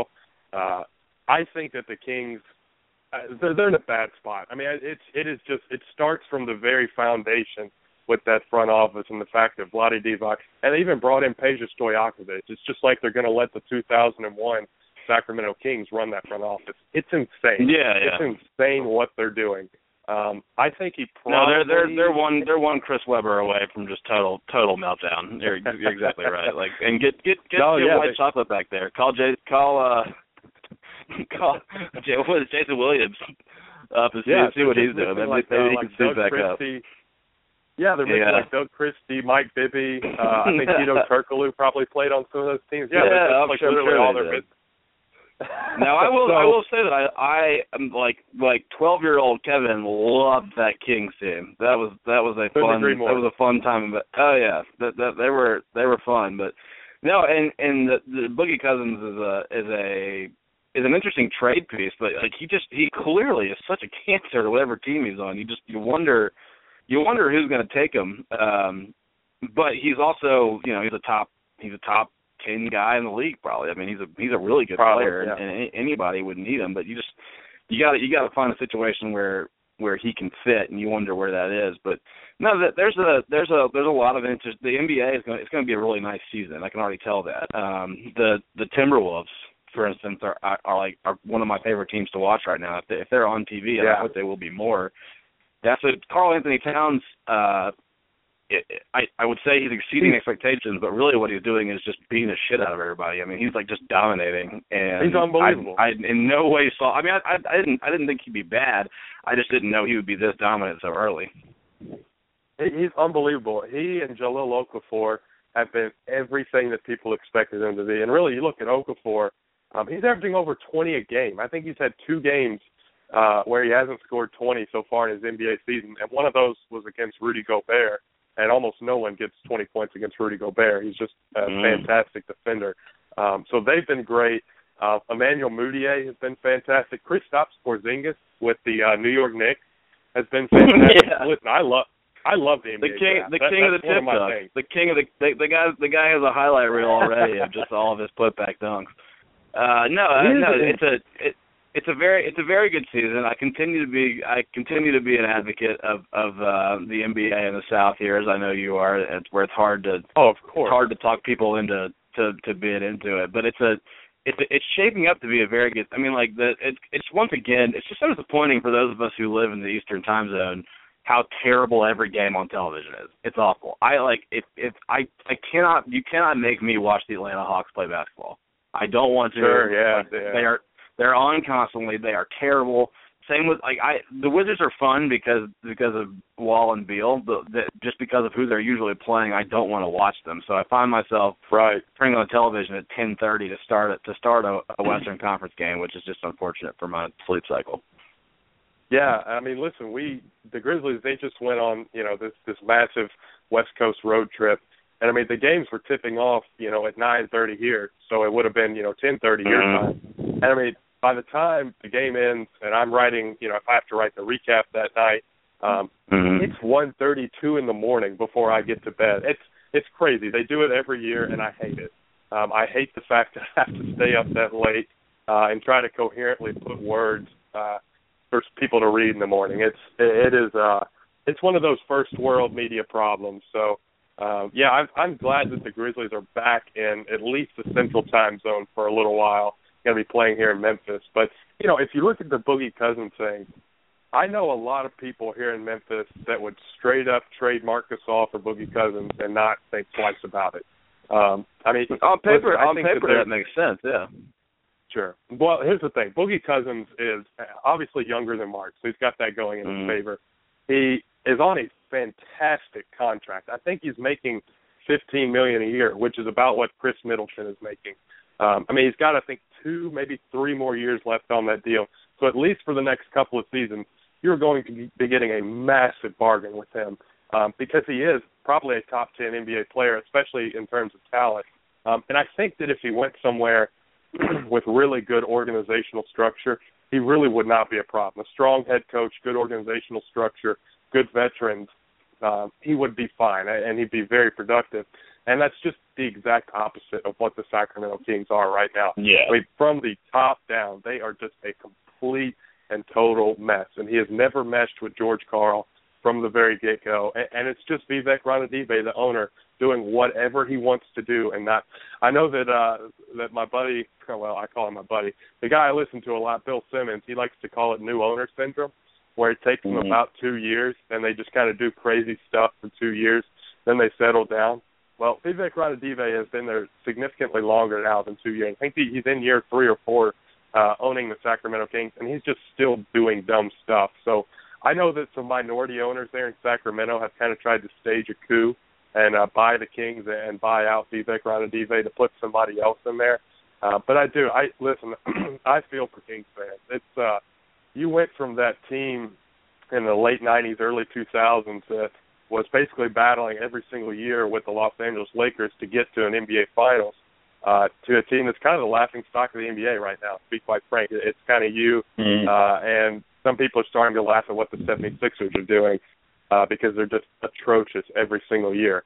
I think that the Kings, they're in a bad spot. I mean, it starts from the very foundation with that front office and the fact that Vlade Divac, and they even brought in Peja Stojakovic. It's just like they're going to let the 2001 Sacramento Kings run that front office. It's insane. It's insane what they're doing. I think he probably they're one Chris Webber away from just total meltdown. You're exactly right. Like, and get white chocolate back there. Call Jason Williams up and see what he's doing. Maybe he can suit back up. Yeah, they're mixing like Doug Christie, Mike Bibby. I think Tito Turkoglu probably played on some of those teams. I'm like sure literally all their business. Now I will say that I am like 12-year-old Kevin loved that Kings team. That was a fun time. But they were fun. But no, and the Boogie Cousins is an interesting trade piece. But like he clearly is such a cancer to whatever team he's on. You wonder who's going to take him. But he's also he's a top 10 guy in the league probably. I mean, he's a really good player, and anybody would need him. But you got to find a situation where he can fit, and you wonder where that is. But no, there's a lot of interest. The NBA it's going to be a really nice season. I can already tell that. The Timberwolves, for instance, are one of my favorite teams to watch right now. If they're on TV, and I hope they will be more. That's Karl Anthony Towns. I would say he's exceeding expectations, but really what he's doing is just beating the shit out of everybody. I mean, he's like just dominating, and he's unbelievable. I in no way saw. I mean, I didn't think he'd be bad. I just didn't know he would be this dominant so early. He's unbelievable. He and Jahlil Okafor have been everything that people expected him to be. And really, you look at Okafor, he's averaging over 20 a game. I think he's had 2 games where he hasn't scored 20 so far in his NBA season, and one of those was against Rudy Gobert, and almost no one gets 20 points against Rudy Gobert. He's just a fantastic defender. So they've been great. Emmanuel Mudiay has been fantastic. Kristaps Porzingis with the New York Knicks has been fantastic. Yeah. Listen, I love the NBA. The king of the tip-top. The king of the guy has a highlight reel already of just all of his putback dunks. It's a very good season. I continue to be an advocate of the NBA in the South here, as I know you are. It's where it's hard to talk people into being into it, but it's shaping up to be a very good. I mean, like it's once again, it's just so disappointing for those of us who live in the Eastern Time Zone how terrible every game on television is. It's awful. You cannot make me watch the Atlanta Hawks play basketball. I don't want to. Sure, yeah. They're on constantly. They are terrible. Same with the Wizards are fun because of Wall and Beal, but just because of who they're usually playing, I don't want to watch them. So I find myself turning on the television at 10:30 to start a Western Conference game, which is just unfortunate for my sleep cycle. Yeah, I mean, listen, the Grizzlies, they just went on, this massive West Coast road trip. And, I mean, the games were tipping off, at 9:30 here. So it would have been, 10:30 your time. And, I mean, by the time the game ends and I'm writing, if I have to write the recap that night, it's 1:32 in the morning before I get to bed. It's crazy. They do it every year, and I hate it. I hate the fact that I have to stay up that late and try to coherently put words for people to read in the morning. It's one of those first world media problems. So I'm glad that the Grizzlies are back in at least the Central Time Zone for a little while. Going to be playing here in Memphis. But if you look at the Boogie Cousins thing, I know a lot of people here in Memphis that would straight up trade Marc Gasol for Boogie Cousins and not think twice about it. I mean, on paper, that makes sense. Yeah. Sure. Well, here's the thing. Boogie Cousins is obviously younger than Mark, so he's got that going in his favor. He is on a fantastic contract. I think he's making $15 million a year, which is about what Chris Middleton is making. I mean, he's got, I think, 2, maybe 3 more years left on that deal. So at least for the next couple of seasons, you're going to be getting a massive bargain with him because he is probably a top 10 NBA player, especially in terms of talent. And I think that if he went somewhere with really good organizational structure, he really would not be a problem. A strong head coach, good organizational structure, good veterans, he would be fine, and he'd be very productive. And that's just the exact opposite of what the Sacramento Kings are right now. Yeah. I mean, from the top down, they are just a complete and total mess. And he has never meshed with George Karl from the very get-go. And it's just Vivek Ranadive, the owner, doing whatever he wants to do. And not. I know that my buddy, well, I call him my buddy, the guy I listen to a lot, Bill Simmons, he likes to call it new owner syndrome, where it takes them about 2 years, and they just kind of do crazy stuff for 2 years, then they settle down. Well, Vivek Ranadive has been there significantly longer now than 2 years. I think he's in year 3 or 4 owning the Sacramento Kings, and he's just still doing dumb stuff. So I know that some minority owners there in Sacramento have kind of tried to stage a coup and buy the Kings and buy out Vivek Ranadive to put somebody else in there. But listen, I feel for Kings fans. It's you went from that team in the late 90s, early 2000s that was basically battling every single year with the Los Angeles Lakers to get to an NBA Finals, to a team that's kind of the laughing stock of the NBA right now, to be quite frank. It's kind of you, and some people are starting to laugh at what the 76ers are doing because they're just atrocious every single year.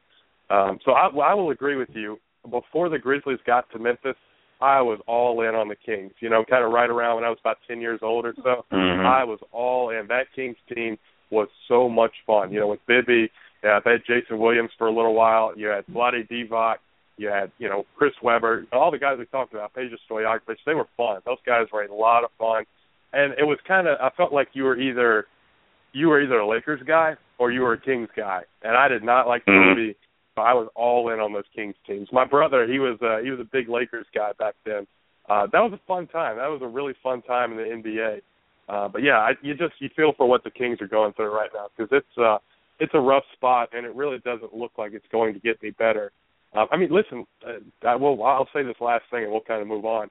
So I will agree with you. Before the Grizzlies got to Memphis, I was all in on the Kings, kind of right around when I was about 10 years old or so. I was all in. That Kings team was so much fun. With Bibby, I had Jason Williams for a little while. You had Vlade Divac. You had, Chris Webber. All the guys we talked about, Peja Stojakovic, they were fun. Those guys were a lot of fun. And it was kind of, I felt like you were either a Lakers guy or you were a Kings guy. And I did not like Kobe. So I was all in on those Kings teams. My brother, he was a big Lakers guy back then. That was a fun time. That was a really fun time in the NBA. But yeah, you feel for what the Kings are going through right now, because it's a rough spot, and it really doesn't look like it's going to get any better. I mean, listen, I'll say this last thing, and we'll kind of move on.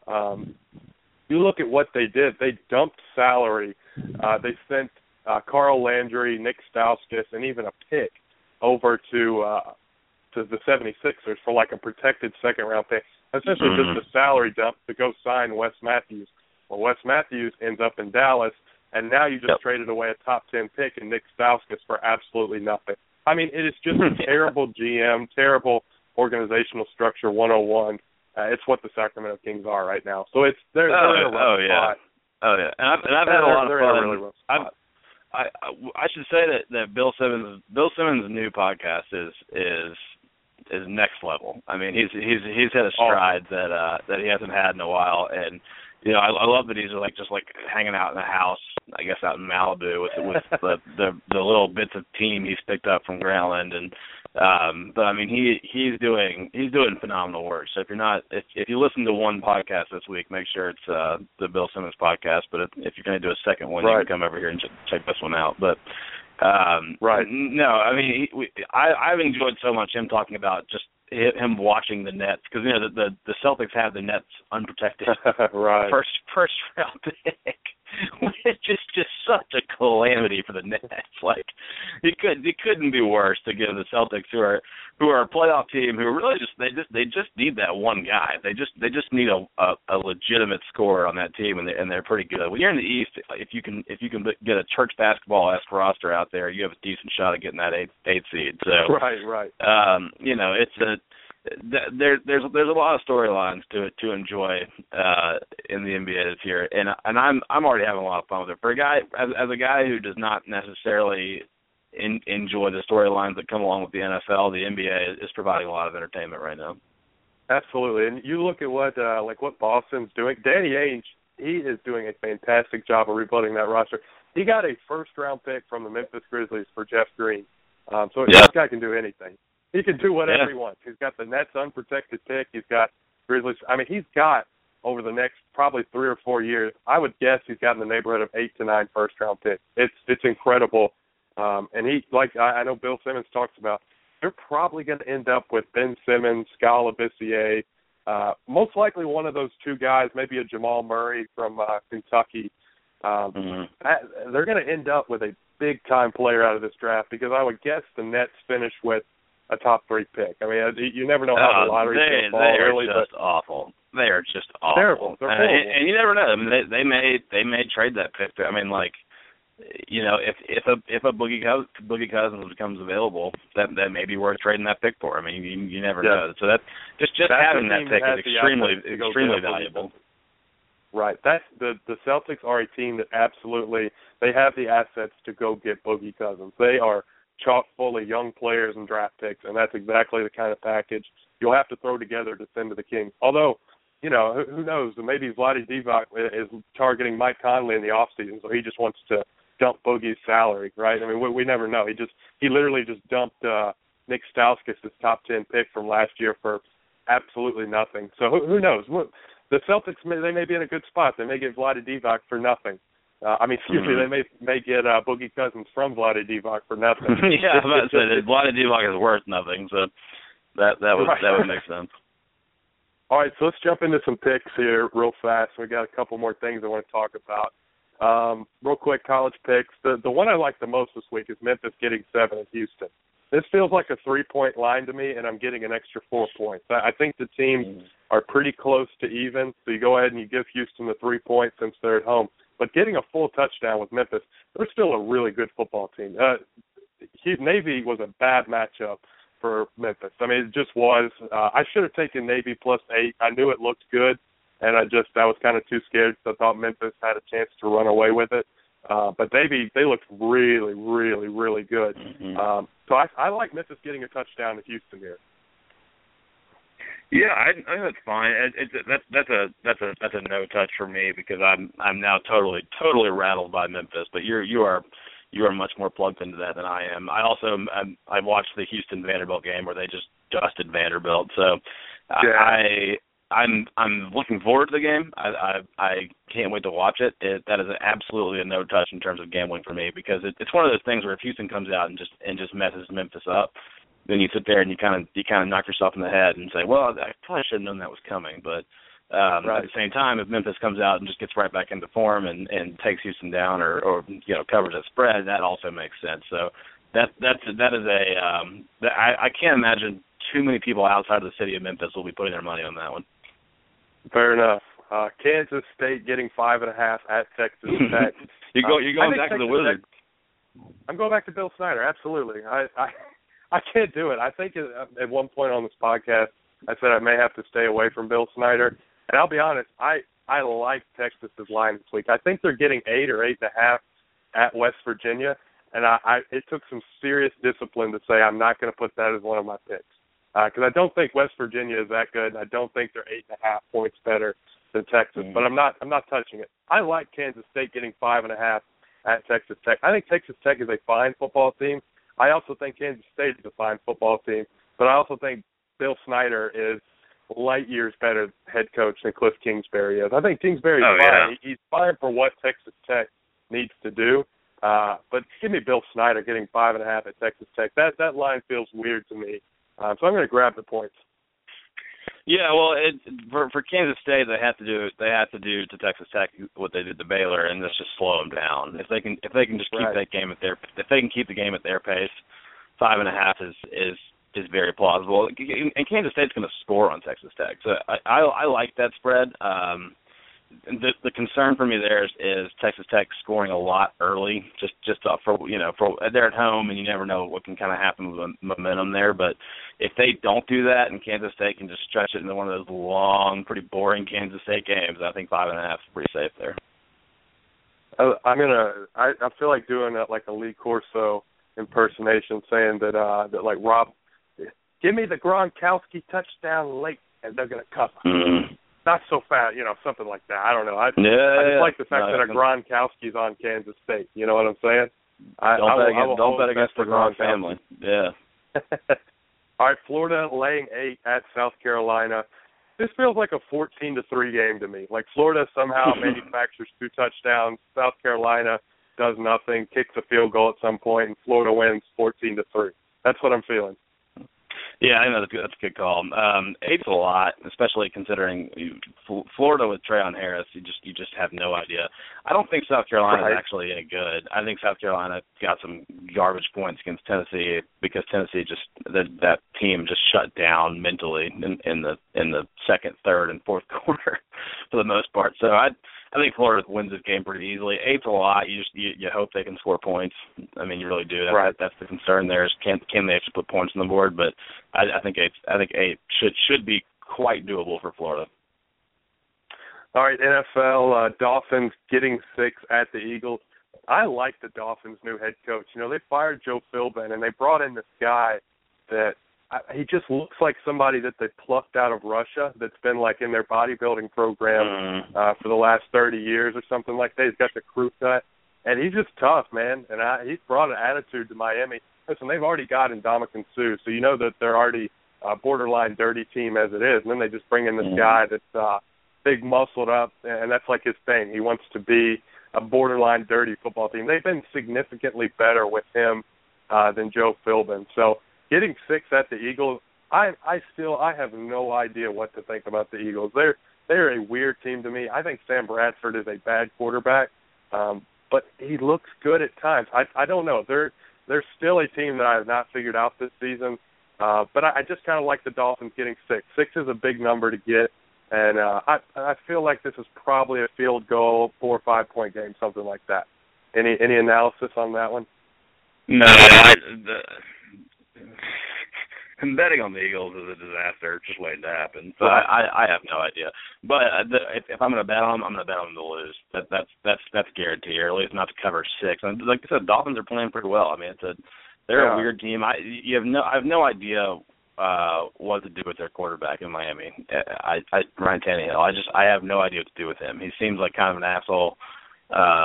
You look at what they did. They dumped salary. They sent Carl Landry, Nick Stauskas, and even a pick over to the 76ers for like a protected second-round pick. Essentially just a salary dump to go sign Wes Matthews. Well, Wes Matthews ends up in Dallas, and now you just traded away a top 10 pick in Nick Stauskas for absolutely nothing. I mean, it is just a terrible GM, terrible organizational structure 101. It's what the Sacramento Kings are right now. So they're in a rough spot. Oh yeah, and I've had a lot of fun. In a really rough spot. I should say that Bill Simmons' new podcast is next level. I mean, he's hit a stride that he hasn't had in a while, and you know, I love that he's just hanging out in the house, I guess out in Malibu with the little bits of team he's picked up from Grantland, and but I mean he's doing phenomenal work. So if you listen to one podcast this week, make sure it's the Bill Simmons podcast. But if you're going to do a second one, you can come over here and check this one out. But no, I mean I've enjoyed so much him talking about just him watching the Nets, because you know the Celtics have the Nets unprotected first round pick, which is just such a calamity for the Nets. Like it couldn't be worse to give the Celtics, who are a playoff team, who really they just need that one guy. They just need a legitimate scorer on that team, and they're pretty good. When you're in the East, if you can get a church basketball-esque roster out there, you have a decent shot at getting that eighth seed. So you know, it's there's a lot of storylines to enjoy in the NBA this year, and I'm already having a lot of fun with it. For a guy as a guy who does not necessarily enjoy the storylines that come along with the NFL, the NBA is providing a lot of entertainment right now. Absolutely, and you look at what Boston's doing. Danny Ainge, he is doing a fantastic job of rebuilding that roster. He got a first-round pick from the Memphis Grizzlies for Jeff Green, so this guy can do anything. He can do whatever he wants. He's got the Nets unprotected pick. He's got Grizzlies. I mean, he's got, over the next probably 3 or 4 years, I would guess he's got in the neighborhood of 8 to 9 first-round picks. It's incredible. And he, like I know Bill Simmons talks about, they're probably going to end up with Ben Simmons, Skal Labissiere, most likely one of those two guys, maybe a Jamal Murray from Kentucky. They're going to end up with a big-time player out of this draft, because I would guess the Nets finish with a top 3 pick. I mean, you never know how the lottery's going to fall. They are really, just awful. They are just awful. Terrible. They're horrible. And you never know. I mean, they may trade that pick. I mean, like, you know, if a Boogie Cousins becomes available, that may be worth trading that pick for. I mean, you never know. So that just having that pick is extremely valuable. Right. That's the Celtics are a team that absolutely, they have the assets to go get Boogie Cousins. They are chock full of young players and draft picks, and that's exactly the kind of package you'll have to throw together to send to the Kings. Although, you know, who knows? Maybe Vlade Divac is targeting Mike Conley in the offseason, so he just wants to dump Boogie's salary, right? I mean, we never know. He literally just dumped Nick Stauskas, his top 10 pick from last year, for absolutely nothing. So who knows? The Celtics, they may be in a good spot. They may get Vlade Divac for nothing. They may get Boogie Cousins from Vlade Divac for nothing. Yeah, I'm about to say that Vlade Divac is worth nothing, so that would make sense. All right, so let's jump into some picks here real fast. We got a couple more things I want to talk about. Real quick, college picks. The one I like the most this week is Memphis getting 7 at Houston. This feels like a 3-point line to me, and I'm getting an extra 4 points. I think the teams are pretty close to even, so you go ahead and you give Houston the 3 points since they're at home. But getting a full touchdown with Memphis, they're still a really good football team. Navy was a bad matchup for Memphis. I mean, it just was. I should have taken Navy +8. I knew it looked good, and I was kind of too scared, so I thought Memphis had a chance to run away with it. But Navy, they looked really, really, really good. So I like Memphis getting a touchdown to Houston here. Yeah, I think that's fine. That's a no touch for me, because I'm now totally rattled by Memphis. But you are you are much more plugged into that than I am. I watched the Houston Vanderbilt game where they just dusted Vanderbilt. So yeah. I'm looking forward to the game. I can't wait to watch it. That is absolutely a no touch in terms of gambling for me, because it's one of those things where if Houston comes out and just messes Memphis up, then you sit there and you kind of knock yourself in the head and say, well, I probably should have known that was coming. But right. at the same time, if Memphis comes out and just gets right back into form and takes Houston down or covers that spread, that also makes sense. So that is I can't imagine too many people outside of the city of Memphis will be putting their money on that one. Fair enough. Kansas State getting 5.5 at Texas Tech. You're going back to the Wizards. I'm going back to Bill Snyder. Absolutely. I can't do it. I think at one point on this podcast I said I may have to stay away from Bill Snyder. And I'll be honest, I like Texas's line this week. I think they're getting 8 or 8.5 at West Virginia, and it took some serious discipline to say I'm not going to put that as one of my picks. Because I don't think West Virginia is that good. I don't think they're 8.5 points better than Texas. But I'm not touching it. I like Kansas State getting 5.5 at Texas Tech. I think Texas Tech is a fine football team. I also think Kansas State is a fine football team. But I also think Bill Snyder is light years better head coach than Cliff Kingsbury is. I think Kingsbury is fine. Yeah. He's fine for what Texas Tech needs to do. But give me Bill Snyder getting 5.5 at Texas Tech. That line feels weird to me. So I'm going to grab the points. Yeah, well, for Kansas State, they have to do to Texas Tech what they did to Baylor, and let's just slow them down. If they can just keep that game if they can keep the game at their pace, 5.5 is very plausible. And Kansas State's going to score on Texas Tech, so I like that spread. The concern for me there is Texas Tech scoring a lot early, just for they're at home and you never know what can kind of happen with momentum there. But if they don't do that and Kansas State can just stretch it into one of those long, pretty boring Kansas State games, I think 5.5 is pretty safe there. I feel like doing like a Lee Corso impersonation, saying that like Rob, give me the Gronkowski touchdown late and they're going to cover. Mm-hmm. Not so fast, something like that. I don't know. I just like the fact that a Gronkowski's on Kansas State. You know what I'm saying? Don't bet against the Gronk family. Yeah. All right, Florida laying 8 at South Carolina. This feels like a 14-3 game to me. Like Florida somehow manufactures 2 touchdowns. South Carolina does nothing, kicks a field goal at some point, and Florida wins 14-3. That's what I'm feeling. Yeah, I know that's a good call. 8's a lot, especially considering Florida with Trayon Harris. You just have no idea. I don't think South Carolina is actually any good. I think South Carolina got some garbage points against Tennessee because Tennessee that team just shut down mentally in the second, third, and fourth quarter for the most part. So I think Florida wins this game pretty easily. 8's a lot. You hope they can score points. I mean, you really do. That's the concern there. Is can they actually put points on the board? But I think 8 should be quite doable for Florida. All right, NFL Dolphins getting 6 at the Eagles. I like the Dolphins' new head coach. They fired Joe Philbin and they brought in this guy that he just looks like somebody that they plucked out of Russia that's been like in their bodybuilding program for the last 30 years or something like that. He's got the crew cut, and he's just tough, man. And he's brought an attitude to Miami. Listen, they've already got Ndamukong Suh, so you know that they're already a borderline dirty team as it is. And then they just bring in this guy that's big, muscled up, and that's like his thing. He wants to be a borderline dirty football team. They've been significantly better with him than Joe Philbin. So getting 6 at the Eagles, I have no idea what to think about the Eagles. They're a weird team to me. I think Sam Bradford is a bad quarterback, but he looks good at times. I don't know. They're still a team that I have not figured out this season, but I just kind of like the Dolphins getting 6. 6 is a big number to get, and I feel like this is probably a field goal, 4 or 5 point game, something like that. Any analysis on that one? No, betting on the Eagles is a disaster, just waiting to happen. So I have no idea. But if I'm going to bet on them, I'm going to bet on them to lose. That's guaranteed, or at least not to cover 6. And like I said, Dolphins are playing pretty well. I mean, they're a weird team. I have no idea what to do with their quarterback in Miami. Ryan Tannehill. I have no idea what to do with him. He seems like kind of an asshole.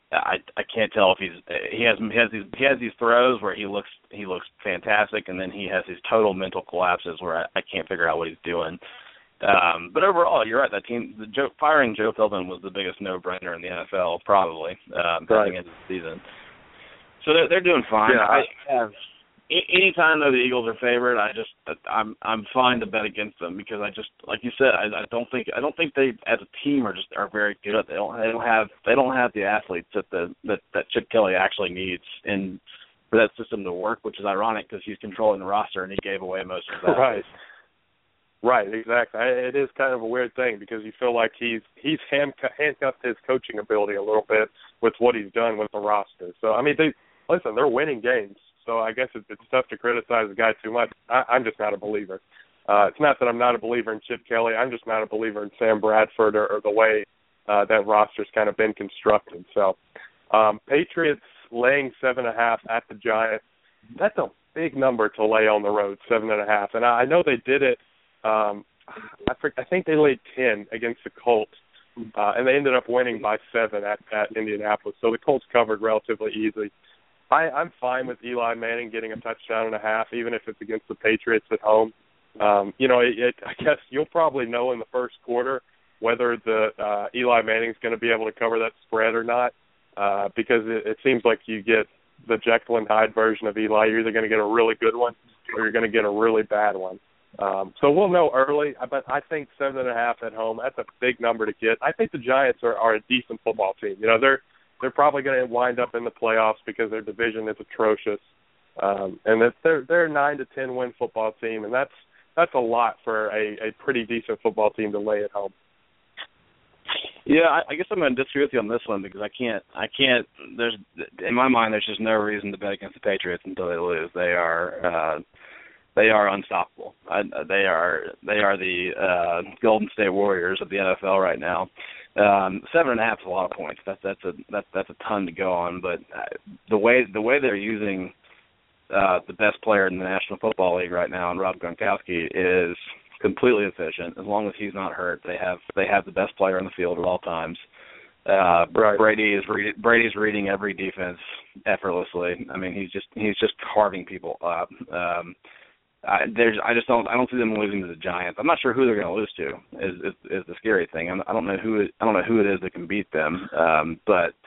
I can't tell if he has these throws where he looks fantastic, and then he has these total mental collapses where I can't figure out what he's doing. But overall, you're right. That team, firing Joe Philbin was the biggest no-brainer in the NFL, probably coming into the season. So they're doing fine. Yeah, Anytime though the Eagles are favored, I'm fine to bet against them because I just, like you said, I don't think they as a team are very good. They don't have the athletes that Chip Kelly actually needs for that system to work, which is ironic because he's controlling the roster and he gave away most of that. Right, exactly. It is kind of a weird thing because you feel like he's handcuffed his coaching ability a little bit with what he's done with the roster. So I mean, they're winning games. So I guess it's tough to criticize the guy too much. I'm just not a believer. It's not that I'm not a believer in Chip Kelly. I'm just not a believer in Sam Bradford or the way that roster's kind of been constructed. So Patriots laying 7.5 at the Giants. That's a big number to lay on the road, 7.5. And I know they did it. I think they laid 10 against the Colts, and they ended up winning by 7 at Indianapolis. So the Colts covered relatively easily. I'm fine with Eli Manning getting a touchdown and a half, even if it's against the Patriots at home. I guess you'll probably know in the first quarter whether the Eli Manning's going to be able to cover that spread or not, because it seems like you get the Jekyll and Hyde version of Eli. You're either going to get a really good one or you're going to get a really bad one. So we'll know early, but I think 7.5 at home, that's a big number to get. I think the Giants are a decent football team. They're probably going to wind up in the playoffs because their division is atrocious, and that they're a 9 to 10 win football team, and that's a lot for a pretty decent football team to lay at home. Yeah, I guess I'm going to disagree with you on this one because I can't. There's in my mind, there's just no reason to bet against the Patriots until they lose. They are unstoppable. They are the Golden State Warriors of the NFL right now. 7.5 is a lot of points. That's a ton to go on. But the way they're using the best player in the National Football League right now, and Rob Gronkowski, is completely efficient. As long as he's not hurt, they have the best player on the field at all times. Right. Brady's reading every defense effortlessly. I mean, he's just carving people up. I don't see them losing to the Giants. I'm not sure who they're going to lose to. Is the scary thing. I don't know who it is that can beat them. But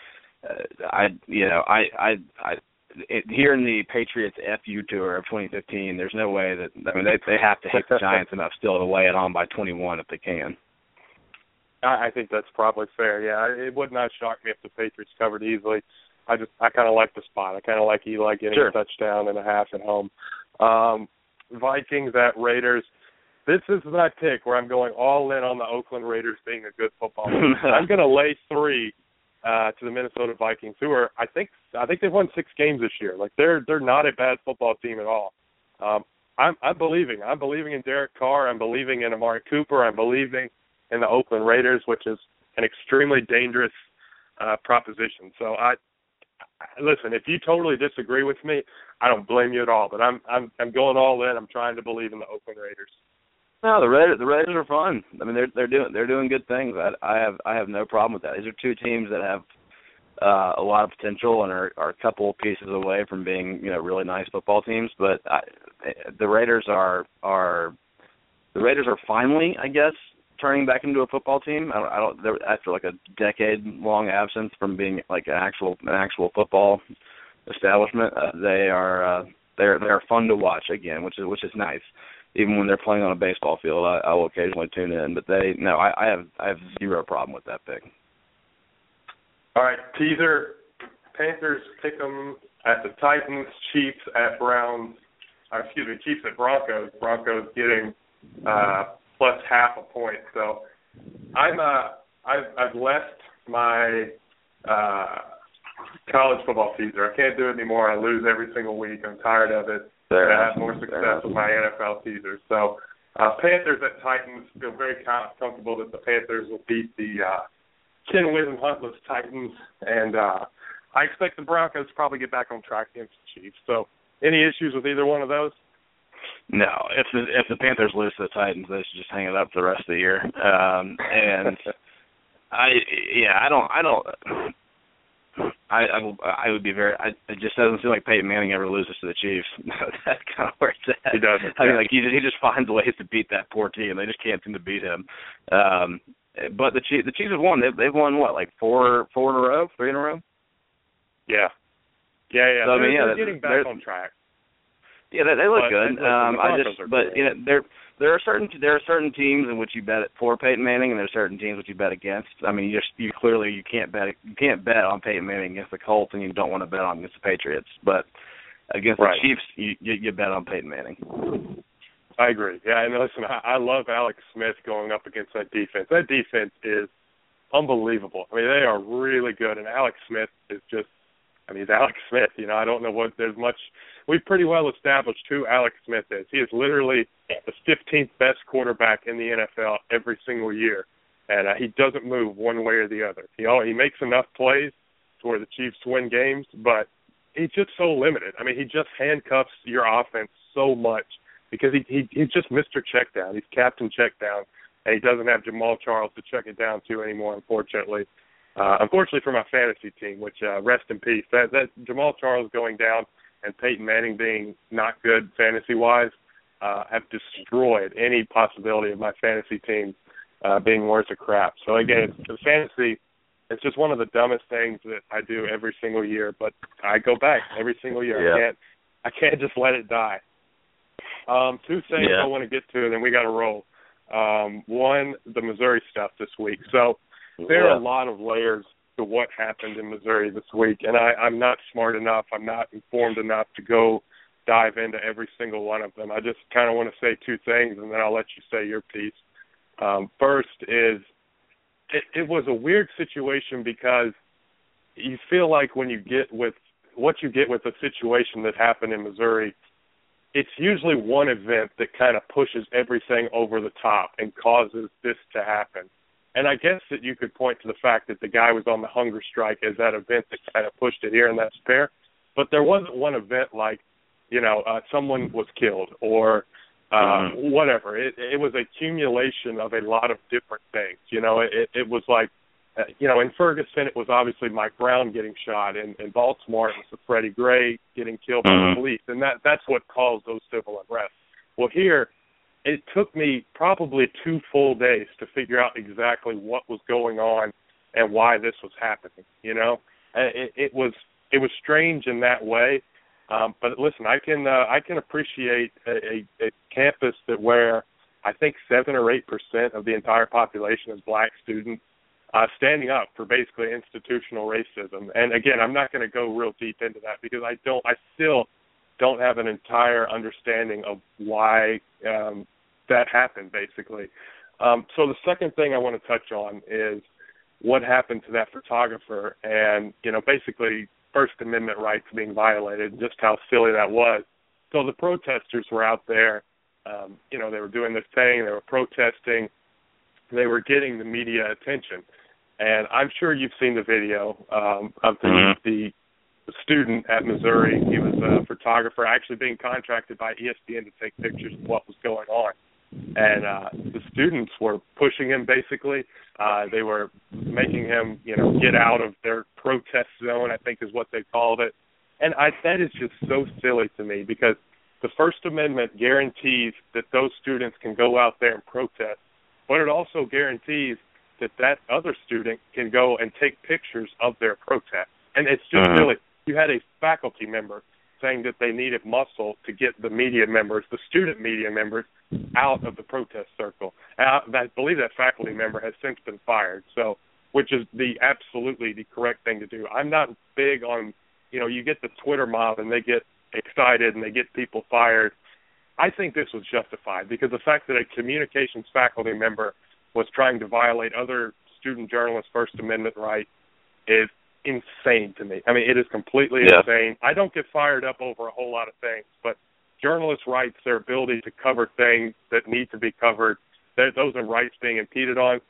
hearing the Patriots FU tour of 2015, there's no way that they have to hate the Giants enough still to lay it on by 21 if they can. I think that's probably fair. Yeah, it would not shock me if the Patriots covered easily. I kind of like the spot. I kind of like Eli getting a touchdown and a half at home. Vikings at Raiders. This is my pick where I'm going all in on the Oakland Raiders being a good football team. I'm going to lay 3 to the Minnesota Vikings, who are I think they've won 6 games this year. Like they're not a bad football team at all. I'm believing in Derek Carr. I'm believing in Amari Cooper. I'm believing in the Oakland Raiders, which is an extremely dangerous proposition. So listen, if you totally disagree with me, I don't blame you at all. But I'm going all in. I'm trying to believe in the Oakland Raiders. No, the Raiders are fun. I mean, they're doing good things. I have no problem with that. These are 2 teams that have a lot of potential and are a couple pieces away from being really nice football teams. But the Raiders are finally, I guess, turning back into a football team. They're after like a decade-long absence from being like an actual football establishment. They're fun to watch again, which is nice. Even when they're playing on a baseball field, I will occasionally tune in. But I have zero problem with that pick. All right, teaser. Panthers pick them at the Titans. Chiefs at Browns. Chiefs at Broncos. Broncos getting plus half a point. So I've left my college football teaser. I can't do it anymore. I lose every single week. I'm tired of it. I have more success with my NFL teasers. So Panthers at Titans. Feel very comfortable that the Panthers will beat the Ken-win huntless Titans. And I expect the Broncos to probably get back on track against the Chiefs. So any issues with either one of those? No, if the Panthers lose to the Titans, they should just hang it up for the rest of the year. And I don't. I would be very. It just doesn't seem like Peyton Manning ever loses to the Chiefs. That's kind of where it's at. He doesn't. I mean, like he just finds ways to beat that poor team. They just can't seem to beat him. But the Chiefs have won. They've won what, like four in a row, 3 in a row. Yeah. So, I mean, they're getting back on track. Yeah, they look good. There are certain teams in which you bet for Peyton Manning, and there are certain teams which you bet against. I mean, you can't bet on Peyton Manning against the Colts, and you don't want to bet on against the Patriots. But against the Chiefs, you bet on Peyton Manning. I agree. Yeah, and listen, I love Alex Smith going up against that defense. That defense is unbelievable. I mean, they are really good, and Alex Smith is just. I mean, he's Alex Smith. I don't know what there's much. We've pretty well established who Alex Smith is. He is literally the 15th best quarterback in the NFL every single year, and he doesn't move one way or the other. He makes enough plays to where the Chiefs win games, but he's just so limited. I mean, he just handcuffs your offense so much because he's just Mr. Checkdown. He's Captain Checkdown, and he doesn't have Jamal Charles to check it down to anymore, unfortunately. Unfortunately for my fantasy team, which rest in peace, that Jamal Charles going down and Peyton Manning being not good fantasy-wise have destroyed any possibility of my fantasy team being worth a crap. So, again, the fantasy, it's just one of the dumbest things that I do every single year, but I go back every single year. Yeah. I can't just let it die. 2 things I want to get to, and then we got to roll. One, the Missouri stuff this week. So, there are a lot of layers to what happened in Missouri this week, and I'm not smart enough, I'm not informed enough to go dive into every single one of them. I just kind of want to say 2 things, and then I'll let you say your piece. First is it was a weird situation because you feel like when you get with what you get with a situation that happened in Missouri, it's usually one event that kind of pushes everything over the top and causes this to happen. And I guess that you could point to the fact that the guy was on the hunger strike as that event that kind of pushed it here, and that's fair. But there wasn't one event like, someone was killed or whatever. It was a accumulation of a lot of different things. It was like, in Ferguson, it was obviously Mike Brown getting shot. In Baltimore, it was Freddie Gray getting killed by the police. And that's what caused those civil unrest. Well, here, it took me probably 2 full days to figure out exactly what was going on and why this was happening. It was strange in that way. But listen, I can appreciate a campus that where I think 7 or 8% of the entire population is black students standing up for basically institutional racism. And again, I'm not going to go real deep into that because I still don't have an entire understanding of why that happened, basically. So the second thing I want to touch on is what happened to that photographer and, basically First Amendment rights being violated, just how silly that was. So the protesters were out there, they were doing this thing, they were protesting, they were getting the media attention. And I'm sure you've seen the video of the student at Missouri. He was a photographer actually being contracted by ESPN to take pictures of what was going on. And the students were pushing him, basically. They were making him, get out of their protest zone, I think is what they called it. And that is just so silly to me because the First Amendment guarantees that those students can go out there and protest, but it also guarantees that other student can go and take pictures of their protest. And it's just silly. You had a faculty member saying that they needed muscle to get the media members, the student media members, out of the protest circle. And I believe that faculty member has since been fired, which is absolutely the correct thing to do. I'm not big on, you get the Twitter mob and they get excited and they get people fired. I think this was justified because the fact that a communications faculty member was trying to violate other student journalists' First Amendment rights is insane to me. I mean, it is completely insane. I don't get fired up over a whole lot of things, but journalists' rights, their ability to cover things that need to be covered, those are rights being impeded on.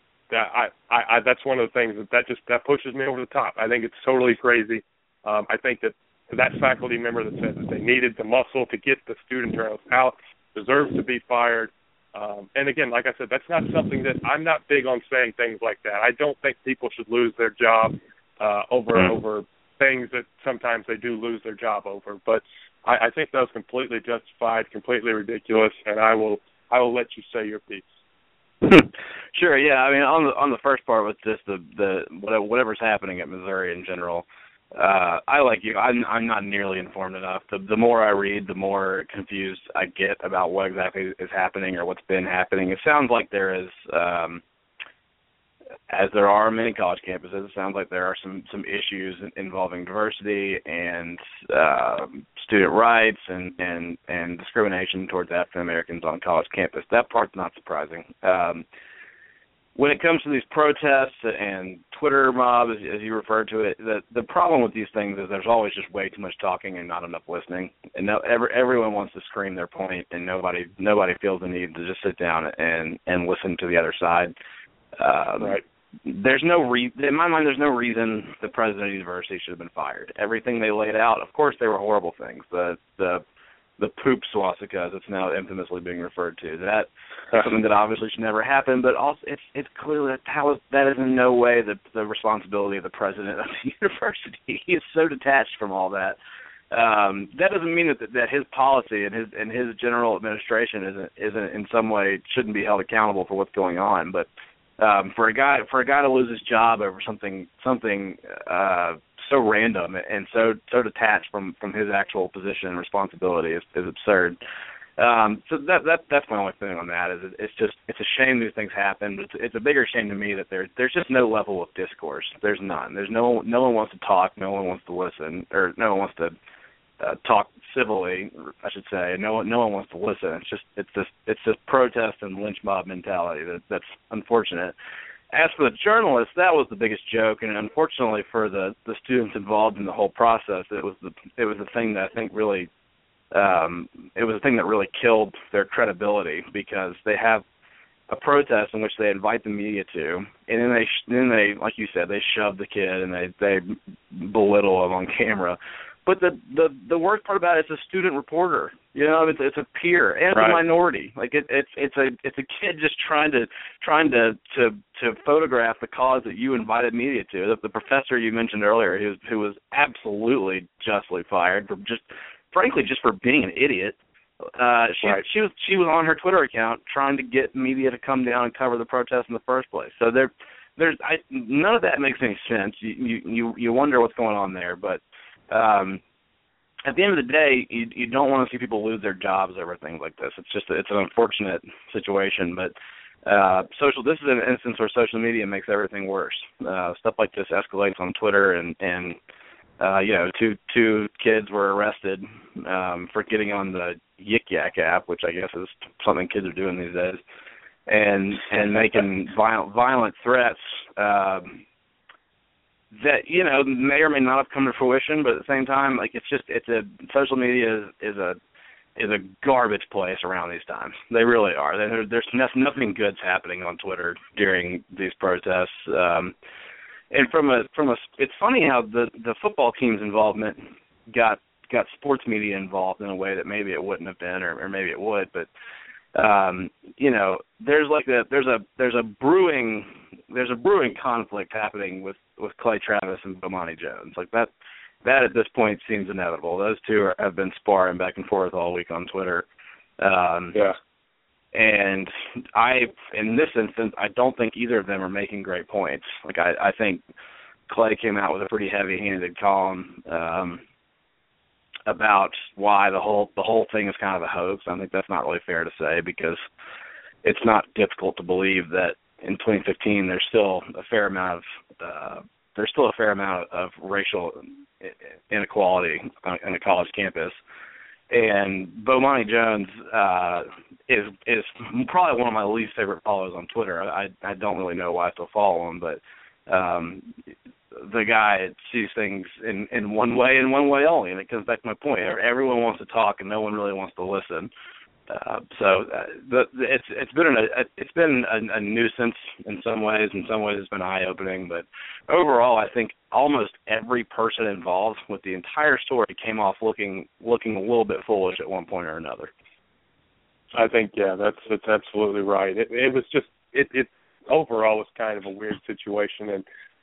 That's one of the things that pushes me over the top. I think it's totally crazy. I think that faculty member that said that they needed the muscle to get the student journalists out deserves to be fired. And again, like I said, that's not something that I'm not big on saying things like that. I don't think people should lose their job over things that sometimes they do lose their job over. But I think that was completely justified, completely ridiculous, and I will let you say your piece. Sure, yeah. I mean, on the first part with just the whatever's happening at Missouri in general, I like you. I'm not nearly informed enough. The more I read, the more confused I get about what exactly is happening or what's been happening. It sounds like there is, as there are many college campuses, it sounds like there are some issues involving diversity and student rights and discrimination towards African Americans on college campus. That part's not surprising. When it comes to these protests and Twitter mob, as you referred to it, the problem with these things is there's always just way too much talking and not enough listening. And everyone wants to scream their point, and nobody feels the need to just sit down and listen to the other side. Right. There's no in my mind, there's no reason the president of the university should have been fired. Everything they laid out, of course, they were horrible things. The poop swastika, as it's now infamously being referred to, that's something that obviously should never happen. But also, it's clear that is in no way the responsibility of the president of the university. He is so detached from all that. That doesn't mean that his policy and his general administration isn't in some way shouldn't be held accountable for what's going on. But for a guy to lose his job over something so random and so detached from his actual position and responsibility is absurd. So that's my only thing on that. Is it's a shame these things happen, but it's a bigger shame to me that there's just no level of discourse. There's none. There's no one wants to talk, no one wants to listen, or no one wants to talk civilly, I should say. No one wants to listen. It's this protest and lynch mob mentality that's unfortunate. As for the journalists, that was the biggest joke, and unfortunately for the students involved in the whole process, it was the thing that I think really it was the thing that really killed their credibility, because they have a protest in which they invite the media to, and then they like you said, they shove the kid and they belittle him on camera. But the worst part about it is a student reporter. You know, it's a peer and it's a minority. Like it's a kid just trying to photograph the cause that you invited media to. The professor you mentioned earlier, who was absolutely justly fired for just for being an idiot. She was on her Twitter account trying to get media to come down and cover the protest in the first place. So none of that makes any sense. You wonder what's going on there, but. At the end of the day, you don't want to see people lose their jobs over things like this. It's an unfortunate situation, but this is an instance where social media makes everything worse. Stuff like this escalates on Twitter, and two kids were arrested for getting on the Yik Yak app, which I guess is something kids are doing these days, and making violent threats. That may or may not have come to fruition, but at the same time, like social media is a garbage place around these times. They really are. There's nothing good's happening on Twitter during these protests. And it's funny how the football team's involvement got sports media involved in a way that maybe it wouldn't have been, or maybe it would, but. There's a brewing conflict happening with Clay Travis and Bomani Jones. Like that at this point seems inevitable. Those two have been sparring back and forth all week on Twitter. And in this instance, I don't think either of them are making great points. Like I think Clay came out with a pretty heavy-handed column about why the whole thing is kind of a hoax. I think that's not really fair to say, because it's not difficult to believe that in 2015 there's still a fair amount of racial inequality on a college campus. And Bomani Jones is probably one of my least favorite followers on Twitter. I don't really know why I still follow him, but the guy sees things in one way and one way only, and it comes back to my point. Everyone wants to talk, and no one really wants to listen. It's been a nuisance in some ways. In some ways, it's been eye-opening. But overall, I think almost every person involved with the entire story came off looking a little bit foolish at one point or another. I think that's absolutely right. It was just it overall was kind of a weird situation, and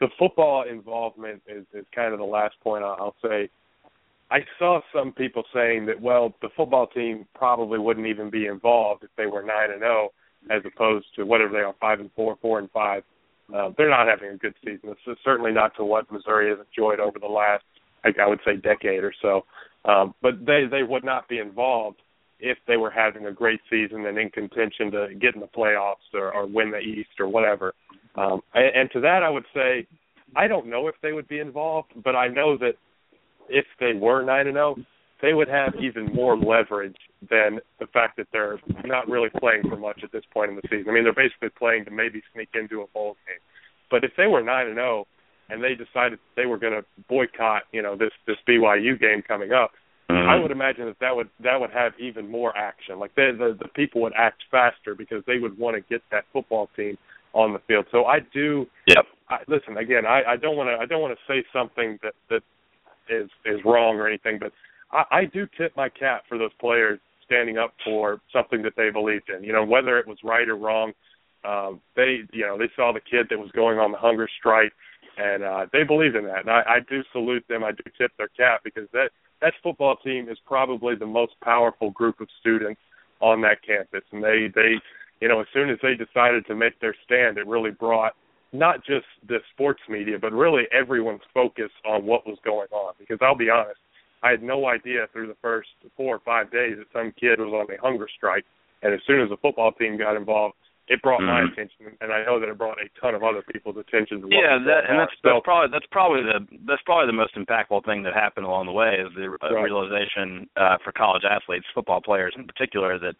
the football involvement is kind of the last point I'll say. I saw some people saying that, well, the football team probably wouldn't even be involved if they were 9-0, as opposed to whatever they are, 5-4, 4-5. They're not having a good season. It's certainly not to what Missouri has enjoyed over the last, I would say, decade or so. But they would not be involved if they were having a great season and in contention to get in the playoffs or win the East or whatever. And to that, I would say, I don't know if they would be involved, but I know that if they were 9-0, they would have even more leverage than the fact that they're not really playing for much at this point in the season. I mean, they're basically playing to maybe sneak into a bowl game. But if they were 9-0 and they decided they were going to boycott, this BYU game coming up, I would imagine that would have even more action. Like the people would act faster because they would want to get that football team on the field. So I do. Yep. Listen again. I don't want to say something that is wrong or anything, but I do tip my cap for those players standing up for something that they believed in. Whether it was right or wrong, they saw the kid that was going on the hunger strike, and they believed in that. And I do salute them. I do tip their cap because that football team is probably the most powerful group of students on that campus. And they as soon as they decided to make their stand, it really brought not just the sports media, but really everyone's focus on what was going on. Because I'll be honest, I had no idea through the first 4 or 5 days that some kid was on a hunger strike. And as soon as the football team got involved, it brought my attention, and I know that it brought a ton of other people's attention. That's probably the most impactful thing that happened along the way is the realization for college athletes, football players in particular, that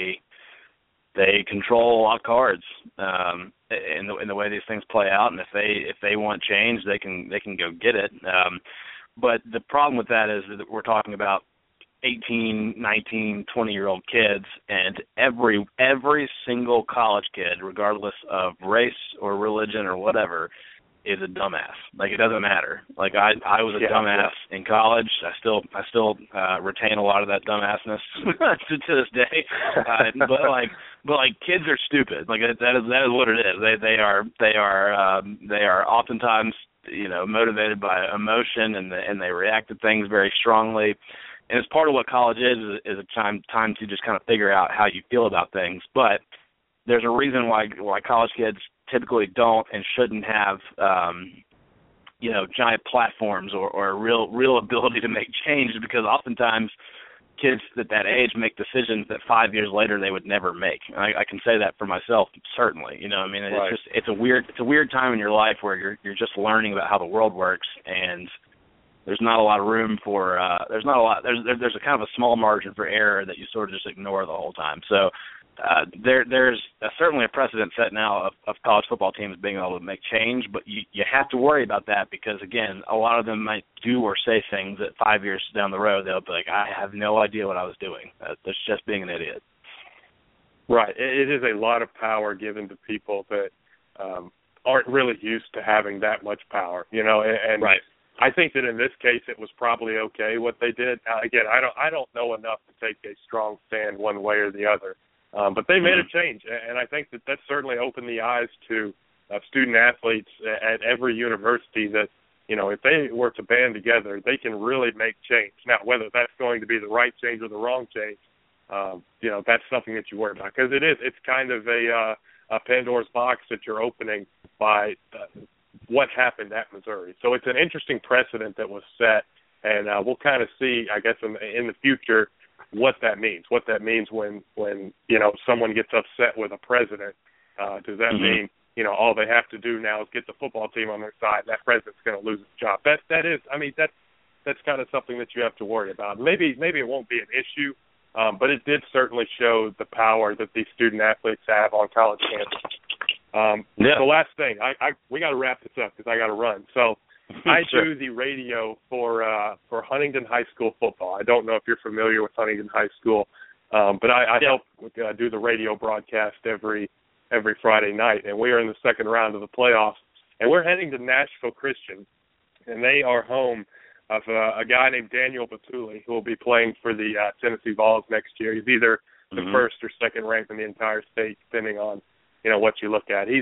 they control a lot of cards in the way these things play out, and if they want change, they can go get it. But the problem with that is that we're talking about 18, 19, 20-year-old kids, and every single college kid, regardless of race or religion or whatever, is a dumbass. Like, it doesn't matter. Like, I was a dumbass in college. I still retain a lot of that dumbassness to this day. But kids are stupid. Like, that is what it is. They are oftentimes motivated by emotion, and they react to things very strongly. And it's part of what college is a time to just kind of figure out how you feel about things. But there's a reason why college kids typically don't and shouldn't have, giant platforms or a real ability to make change, because oftentimes kids at that age make decisions that 5 years later they would never make. I can say that for myself, certainly. It's a weird time in your life where you're just learning about how the world works, and there's not a lot of room for there's a kind of a small margin for error that you sort of just ignore the whole time. So there's certainly a precedent set now of college football teams being able to make change, but you have to worry about that because, again, a lot of them might do or say things that 5 years down the road they'll be like, I have no idea what I was doing. That's just being an idiot. Right. It is a lot of power given to people that aren't really used to having that much power, and right. I think that in this case it was probably okay what they did. Again, I don't know enough to take a strong stand one way or the other, but they made a change, and I think that certainly opened the eyes to student athletes at every university that if they were to band together, they can really make change. Now, whether that's going to be the right change or the wrong change, that's something that you worry about because it's kind of a Pandora's box that you're opening by what happened at Missouri. So it's an interesting precedent that was set, and we'll kind of see, I guess, in the future what that means. What that means when someone gets upset with a president. Does that mean all they have to do now is get the football team on their side? That president's going to lose his job. That's kind of something that you have to worry about. Maybe it won't be an issue, but it did certainly show the power that these student athletes have on college campus. The last thing, we got to wrap this up because I got to run. So I do the radio for Huntington High School football. I don't know if you're familiar with Huntington High School, but I help do the radio broadcast every Friday night, and we are in the second round of the playoffs, and we're heading to Nashville Christian, and they are home of a guy named Daniel Batuli, who will be playing for the Tennessee Vols next year. He's either the first or second ranked in the entire state, depending on what you look at. He's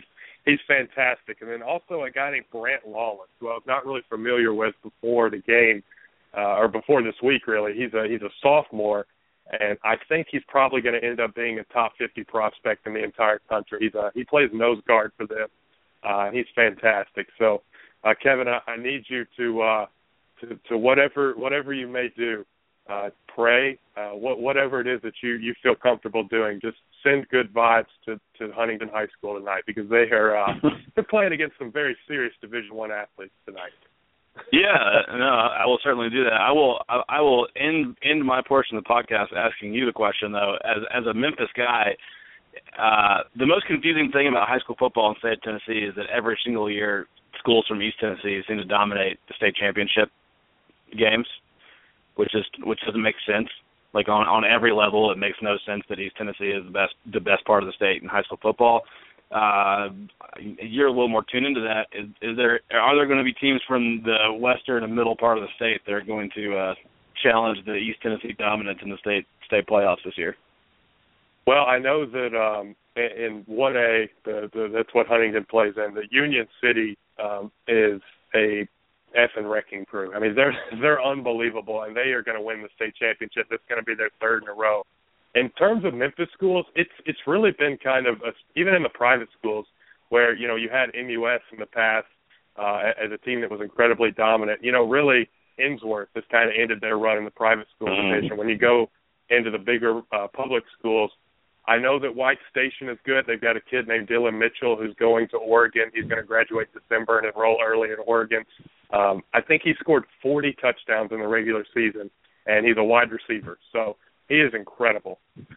he's fantastic. And then also a guy named Brant Lawless, who I was not really familiar with before the game, or before this week, really. He's a sophomore, and I think he's probably going to end up being a top 50 prospect in the entire country. He plays nose guard for them. He's fantastic. So, Kevin, I need you to whatever you may do, pray, whatever it is that you feel comfortable doing. Just send good vibes to Huntington High School tonight, because they're playing against some very serious Division I athletes tonight. Yeah, no, I will certainly do that. I will end my portion of the podcast asking you the question, though. As a Memphis guy, the most confusing thing about high school football in the state of Tennessee is that every single year schools from East Tennessee seem to dominate the state championship games, which doesn't make sense. Like on every level, it makes no sense that East Tennessee is the best part of the state in high school football. You're a little more tuned into that. Are there going to be teams from the western and middle part of the state that are going to challenge the East Tennessee dominance in the state playoffs this year? Well, I know that in 1A, that's what Huntington plays in. The Union City is a effing wrecking crew. I mean, they're unbelievable, and they are going to win the state championship. It's going to be their third in a row. In terms of Memphis schools, it's really been kind of even in the private schools where you had MUS in the past as a team that was incredibly dominant. Really Innsworth has kind of ended their run in the private school division. When you go into the bigger public schools, I know that White Station is good. They've got a kid named Dylan Mitchell who's going to Oregon. He's going to graduate December and enroll early in Oregon. I think he scored 40 touchdowns in the regular season, and he's a wide receiver. So he is incredible.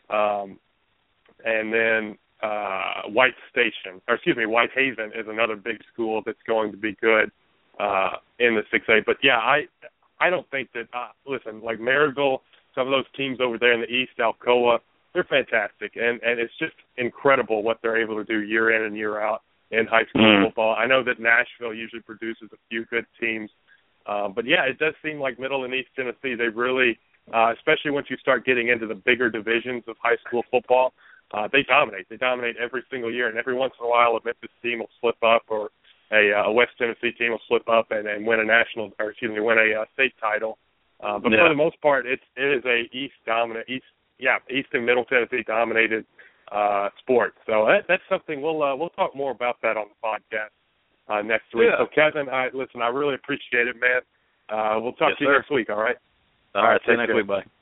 And then White Haven is another big school that's going to be good in the 6A. But, yeah, I don't think that listen, like Maryville, some of those teams over there in the East, Alcoa, they're fantastic. And it's just incredible what they're able to do year in and year out in high school football. I know that Nashville usually produces a few good teams. But, yeah, it does seem like Middle and East Tennessee, they really especially once you start getting into the bigger divisions of high school football, they dominate. They dominate every single year, and every once in a while a Memphis team will slip up, or a West Tennessee team will slip up and win a state title. But for the most part, it is a East and Middle Tennessee dominated sport. So that's something we'll talk more about that on the podcast next week. So Kevin, I really appreciate it, man. We'll talk to you next week. All right. All right. See you next week. Bye.